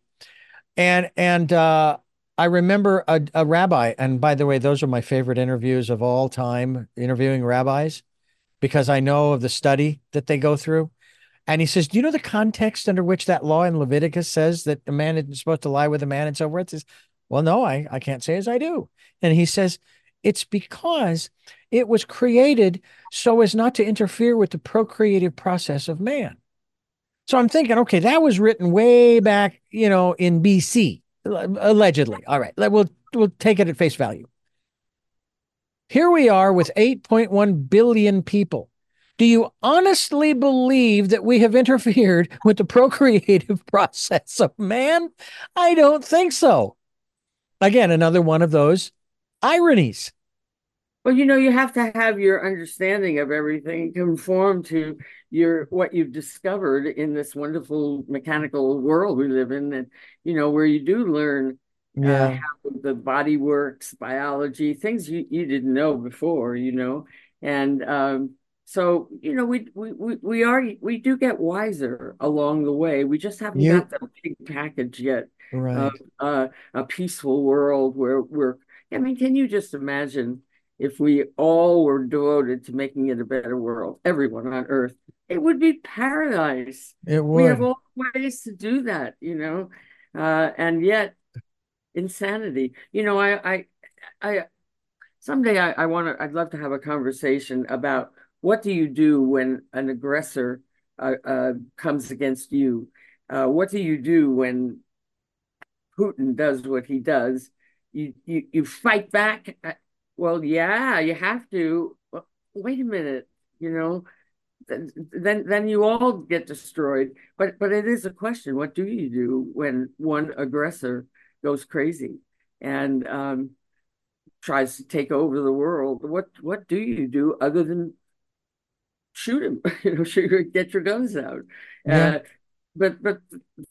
And I remember a rabbi, and by the way, those are my favorite interviews of all time, interviewing rabbis, because I know of the study that they go through. And he says, "Do you know the context under which that law in Leviticus says that a man isn't supposed to lie with a man and so forth?" He says, "Well, no, I can't say as I do." And he says, "It's because it was created so as not to interfere with the procreative process of man." So I'm thinking, okay, that was written way back, in BC, allegedly. All right, we'll take it at face value. Here we are with 8.1 billion people. Do you honestly believe that we have interfered with the procreative process of man? I don't think so. Again, another one of those ironies. Well, you have to have your understanding of everything conform to your what you've discovered in this wonderful mechanical world we live in, and where you do learn Yeah. how the body works, biology, things you didn't know before. And so we do get wiser along the way. We just haven't You got the big package yet of right. a peaceful world where we're. I mean, can you just imagine? If we all were devoted to making it a better world, everyone on earth, it would be paradise. It We have would. all ways to do that. And yet insanity. I someday I'd love to have a conversation about what do you do when an aggressor comes against you? What do you do when Putin does what he does? You fight back. Well, yeah, you have to. Well, wait a minute, you know, then you all get destroyed. But it is a question. What do you do when one aggressor goes crazy and tries to take over the world? What do you do other than shoot him? Get your guns out. Yeah. Uh, but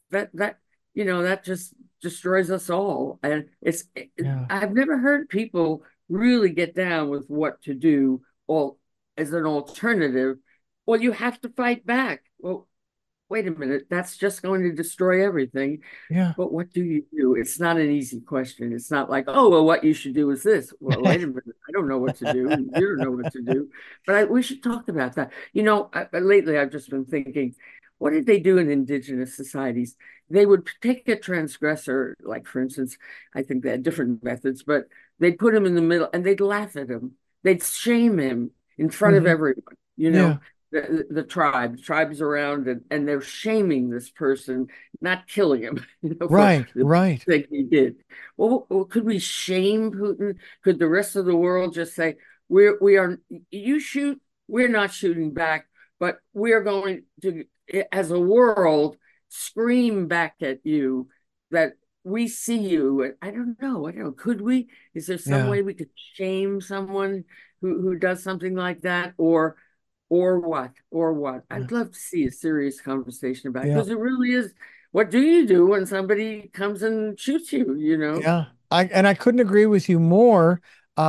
that just destroys us all. And Yeah. I've never heard people really get down with what to do all as an alternative. Well, you have to fight back. Well, wait a minute, that's just going to destroy everything. Yeah. But what do you do? It's not an easy question. It's not like, oh, well, what you should do is this. Well, wait a minute, I don't know what to do. You don't know what to do. But we should talk about that. Lately I've just been thinking, what did they do in indigenous societies? They would take a transgressor, like for instance, I think they had different methods, but they'd put him in the middle and they'd laugh at him. They'd shame him in front of Hmm. everyone, Yeah. the tribes around, and they're shaming this person, not killing him, for Right. the Right. thing he did. Well, could we shame Putin? Could the rest of the world just say, we are, you shoot, we're not shooting back, but we're going to, as a world, scream back at you that we see you. I don't know. I don't know. Could we? Is there some Yeah. way we could shame someone who does something like that? Or what? Or what? Yeah. I'd love to see a serious conversation about it Yeah. because it really is. What do you do when somebody comes and shoots you? Yeah, I couldn't agree with you more.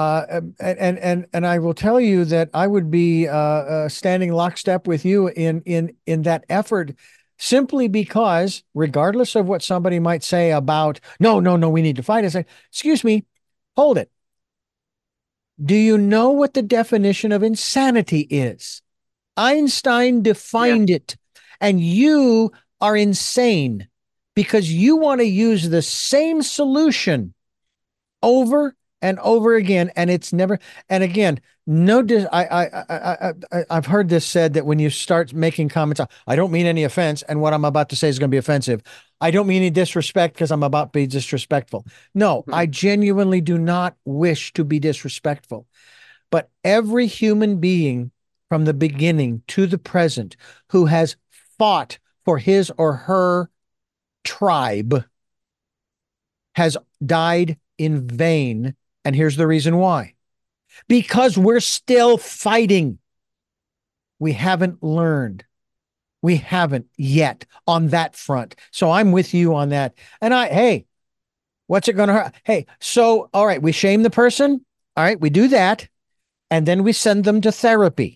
And I will tell you that I would be standing lockstep with you in that effort, simply because, regardless of what somebody might say about no, no, no, we need to fight. I say, excuse me, hold it. Do you know what the definition of insanity is? Einstein Yeah. defined it, and you are insane. because you want to use the same solution over and over again, and it's never. And again, no, I've heard this said that when you start making comments, I don't mean any offense, and what I'm about to say is going to be offensive. I don't mean any disrespect because I'm about to be disrespectful. No, I genuinely do not wish to be disrespectful. But every human being from the beginning to the present who has fought for his or her tribe has died in vain. And here's the reason why: because we're still fighting. We haven't learned. We haven't yet on that front. So I'm with you on that. And hey, what's it going to hurt? Hey, so, all right, we shame the person. All right, we do that. And then we send them to therapy.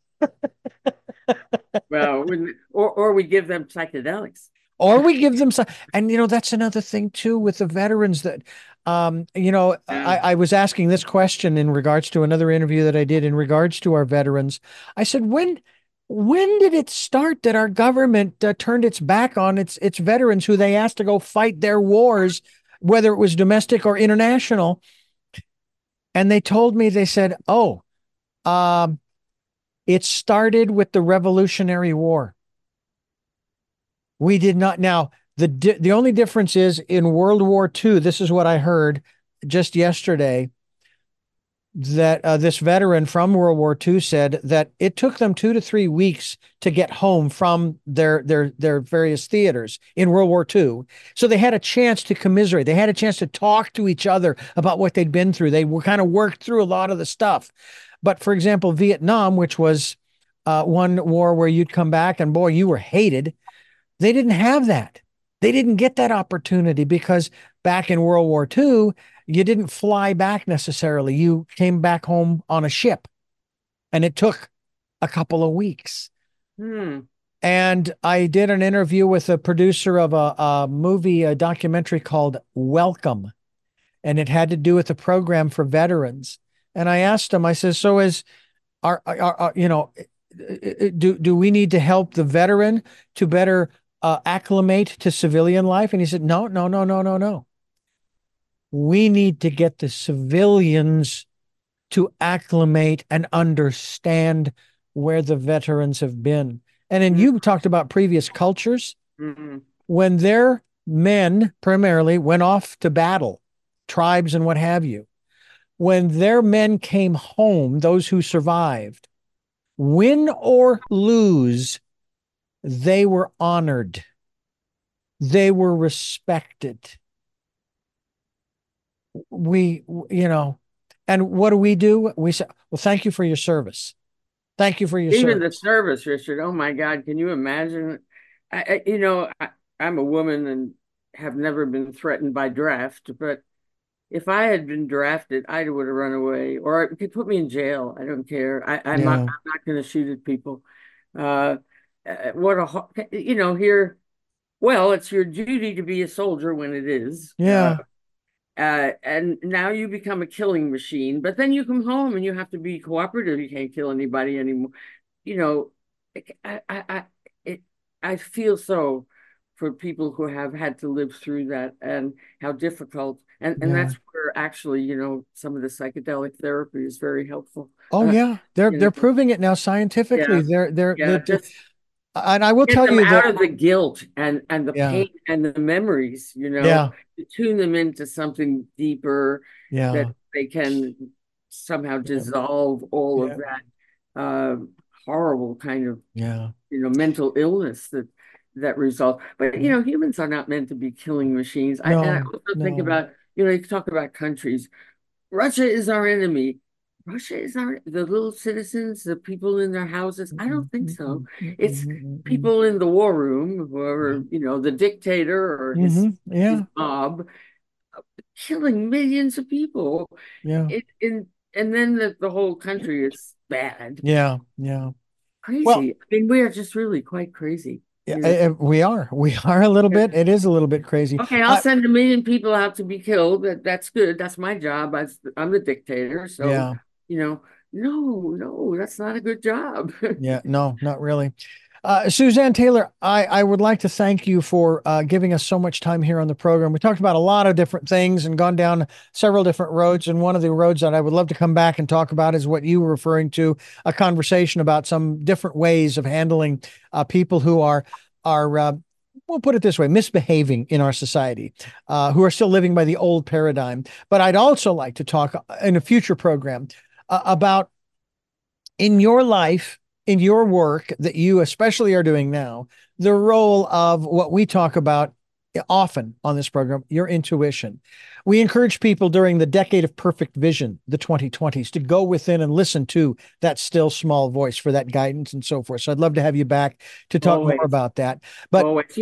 Well, or we give them psychedelics. Or we give them some. And, that's another thing, too, with the veterans that, Yeah. I was asking this question in regards to another interview that I did in regards to our veterans. I said, when did it start that our government turned its back on its veterans who they asked to go fight their wars, whether it was domestic or international? And they told me, they said, oh, um, it started with the Revolutionary War. We did not. Now, the only difference is in World War II, this is what I heard just yesterday, that this veteran from World War II said that it took them 2 to 3 weeks to get home from their various theaters in World War II. So they had a chance to commiserate. They had a chance to talk to each other about what they'd been through. They were kind of worked through a lot of the stuff. But for example, Vietnam, which was one war where you'd come back and boy, you were hated. They didn't have that. They didn't get that opportunity because back in World War II, you didn't fly back necessarily. You came back home on a ship, and it took a couple of weeks. Hmm. And I did an interview with a producer of a movie, a documentary called Welcome, and it had to do with a program for veterans. And I asked him, I said, so do we need to help the veteran to better acclimate to civilian life? And he said, no, no, no, no, no, no. We need to get the civilians to acclimate and understand where the veterans have been. And then you talked about previous cultures. Mm-hmm. When their men primarily went off to battle, tribes and what have you, when their men came home, those who survived, win or lose, they were honored. They were respected. And what do? We say, well, thank you for your service. Thank you for your Even the service. service, Richard. Oh my God, can you imagine? I'm a woman and have never been threatened by draft, but if I had been drafted, I would have run away, or if you put me in jail, I don't care. I'm not. Yeah. I'm not going to shoot at people. Uh, what here. Well, it's your duty to be a soldier when it is. Yeah. And now you become a killing machine, but then you come home and you have to be cooperative. You can't kill anybody anymore. You know, it, I feel so for people who have had to live through that and how difficult. And Yeah. that's where actually, some of the psychedelic therapy is very helpful. Oh Uh, yeah. They're you they're know, proving it now scientifically. yeah, They're yeah, just and I will get tell them you that. out of the guilt and the Yeah. pain and the memories, Yeah. to tune them into something deeper that Yeah. they can somehow dissolve all of Yeah. that uh, horrible kind of, Yeah. mental illness that results. But Yeah. humans are not meant to be killing machines. And I No. also think No. about, you talk about countries. Russia is our enemy. Russia is the little citizens, the people in their houses. I don't think so. It's people in the war room, Yeah. whoever, the dictator or his Yeah. mob, killing millions of people. Yeah. And then the whole country is bad. Yeah. Yeah. Well, Crazy. I mean, we are just really quite crazy. yeah, we are a little Yeah. bit. It is a little bit crazy. Okay, I'll send 1 million people out to be killed. That's good. That's my job. I'm the dictator. So, Yeah. no, no, that's not a good job. Yeah. No, not really. Suzanne Taylor, I would like to thank you for giving us so much time here on the program. We talked about a lot of different things and gone down several different roads. And one of the roads that I would love to come back and talk about is what you were referring to, a conversation about some different ways of handling people who are we'll put it this way, misbehaving in our society, who are still living by the old paradigm. But I'd also like to talk in a future program about in your life, in your work that you especially are doing now, the role of what we talk about often on this program, your intuition. We encourage people during the decade of perfect vision, the 2020s, to go within and listen to that still small voice for that guidance and so forth. So I'd love to have you back to talk more Always. about that. But Always.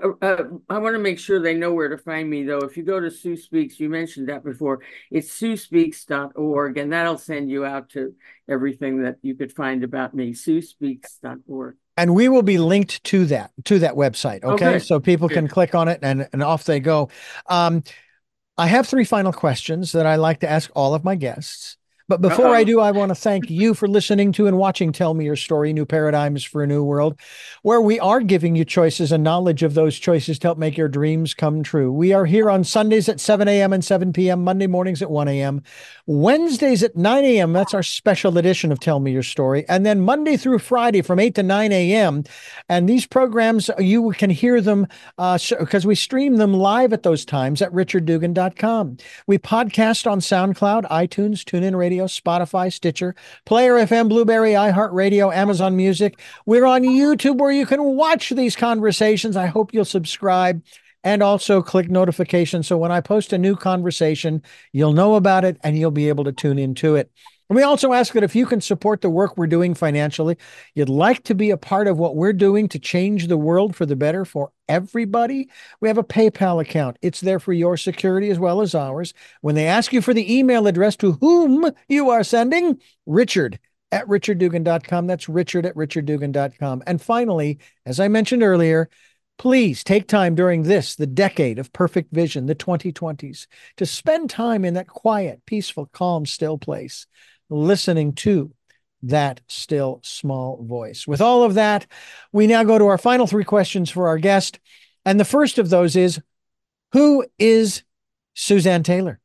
I want to make sure they know where to find me, though. If you go to Sue Speaks, you mentioned that before, it's SueSpeaks.org, and that'll send you out to everything that you could find about me, SueSpeaks.org. and we will be linked to that website. Oh, Okay. good. So people can Good. click on it and off they go. Um, I have three final questions that I like to ask all of my guests. But before I Uh-oh. do, I want to thank you for listening to and watching Tell Me Your Story, New Paradigms for a New World, where we are giving you choices and knowledge of those choices to help make your dreams come true. We are here on Sundays at 7 a.m. and 7 p.m., Monday mornings at 1 a.m., Wednesdays at 9 a.m. That's our special edition of Tell Me Your Story. And then Monday through Friday from 8 to 9 a.m. And these programs, you can hear them because we stream them live at those times at richarddugan.com. We podcast on SoundCloud, iTunes, TuneIn Radio, Spotify, Stitcher, Player FM, Blueberry, iHeartRadio, Amazon Music. We're on YouTube where you can watch these conversations. I hope you'll subscribe and also click notifications so when I post a new conversation, you'll know about it and you'll be able to tune into it. And we also ask that if you can support the work we're doing financially, you'd like to be a part of what we're doing to change the world for the better for everybody, we have a PayPal account. It's there for your security as well as ours. When they ask you for the email address to whom you are sending, Richard at richarddugan.com. That's Richard at richarddugan.com. And finally, as I mentioned earlier, please take time during the decade of perfect vision, the 2020s, to spend time in that quiet, peaceful, calm, still place, listening to that still small voice. With all of that, we now go to our final three questions for our guest. And the first of those is, who is Suzanne Taylor?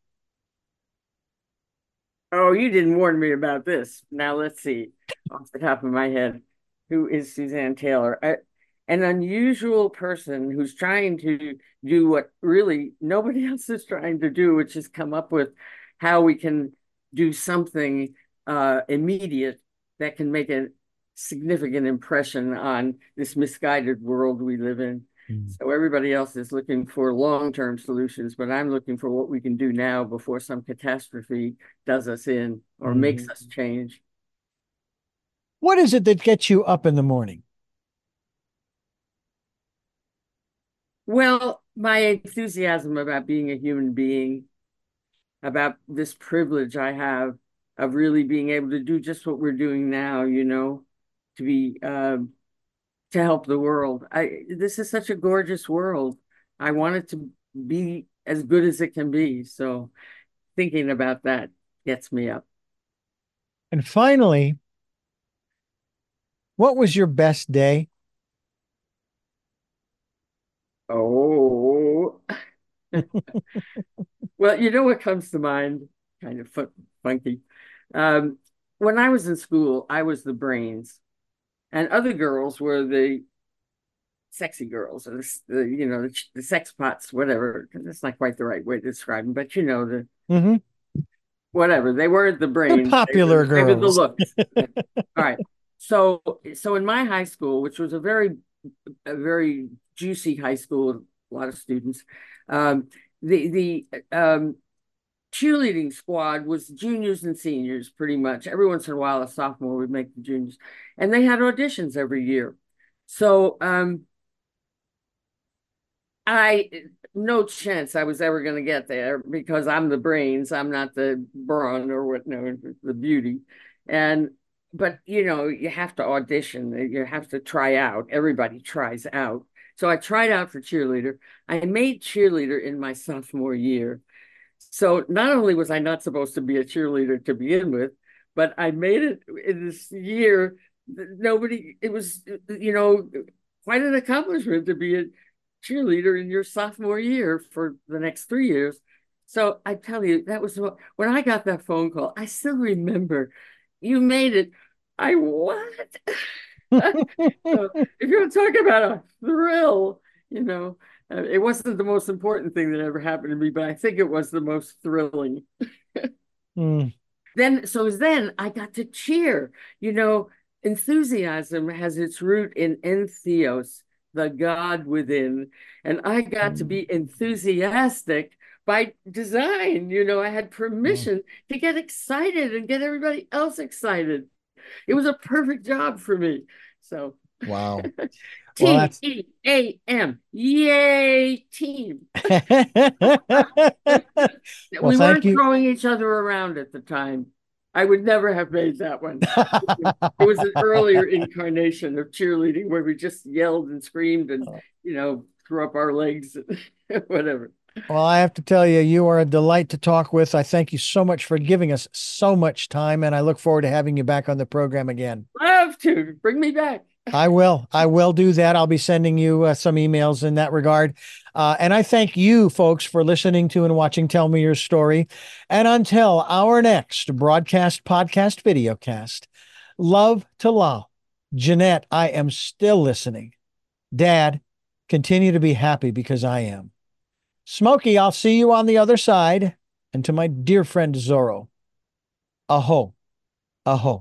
Oh, you didn't warn me about this. Now let's see, off the top of my head, who is Suzanne Taylor? An unusual person who's trying to do what really nobody else is trying to do, which is come up with how we can do something immediate that can make a significant impression on this misguided world we live in. So everybody else is looking for long-term solutions, but I'm looking for what we can do now before some catastrophe does us in or makes us change. What is it that gets you up in the morning? Well, my enthusiasm about being a human being, about this privilege I have of really being able to do just what we're doing now, to be to help the world. This is such a gorgeous world. I want it to be as good as it can be. So thinking about that gets me up. And finally, what was your best day? Oh, well, you know what comes to mind? Kind of funky. Um, when I was in school, I was the brains, and other girls were the sexy girls, or the sex pots, whatever. That's not quite the right way to describe them, but the Mm-hmm. whatever. They weren't the The brains. popular They were the girls. looks. All right. So in my high school, which was a very juicy high school, a lot of students, the cheerleading squad was juniors and seniors pretty much. Every once in a while, a sophomore would make the juniors, and they had auditions every year. So I no chance I was ever going to get there because I'm the brains. I'm not the brawn or what, no, the beauty. And but you have to audition. You have to try out. Everybody tries out. So I tried out for cheerleader. I made cheerleader in my sophomore year. So not only was I not supposed to be a cheerleader to begin with, but I made it in this year nobody, it was, quite an accomplishment to be a cheerleader in your sophomore year for the next 3 years. So I tell you, that was when I got that phone call, I still remember you made it. I what? So if you're talking about a thrill, it wasn't the most important thing that ever happened to me, but I think it was the most thrilling. Mm. Then I got to cheer. Enthusiasm has its root in entheos, the God within. And I got to be enthusiastic by design. I had Mm. permission to get excited and get everybody else excited. It was a perfect job for me. So Wow. Well, that's TEAM. Yay, team. well, We thank weren't you. throwing each other around at the time. I would never have made that one. It was an earlier incarnation of cheerleading where we just yelled and screamed and, threw up our legs, whatever. Well, I have to tell you, you are a delight to talk with. I thank you so much for giving us so much time, and I look forward to having you back on the program again. Love to bring me back. I will. I will do that. I'll be sending you some emails in that regard. And I thank you, folks, for listening to and watching Tell Me Your Story. And until our next broadcast, podcast, video cast, love to Lal. Jeanette, I am still listening. Dad, continue to be happy because I am. Smokey, I'll see you on the other side. And to my dear friend Zorro, aho, aho.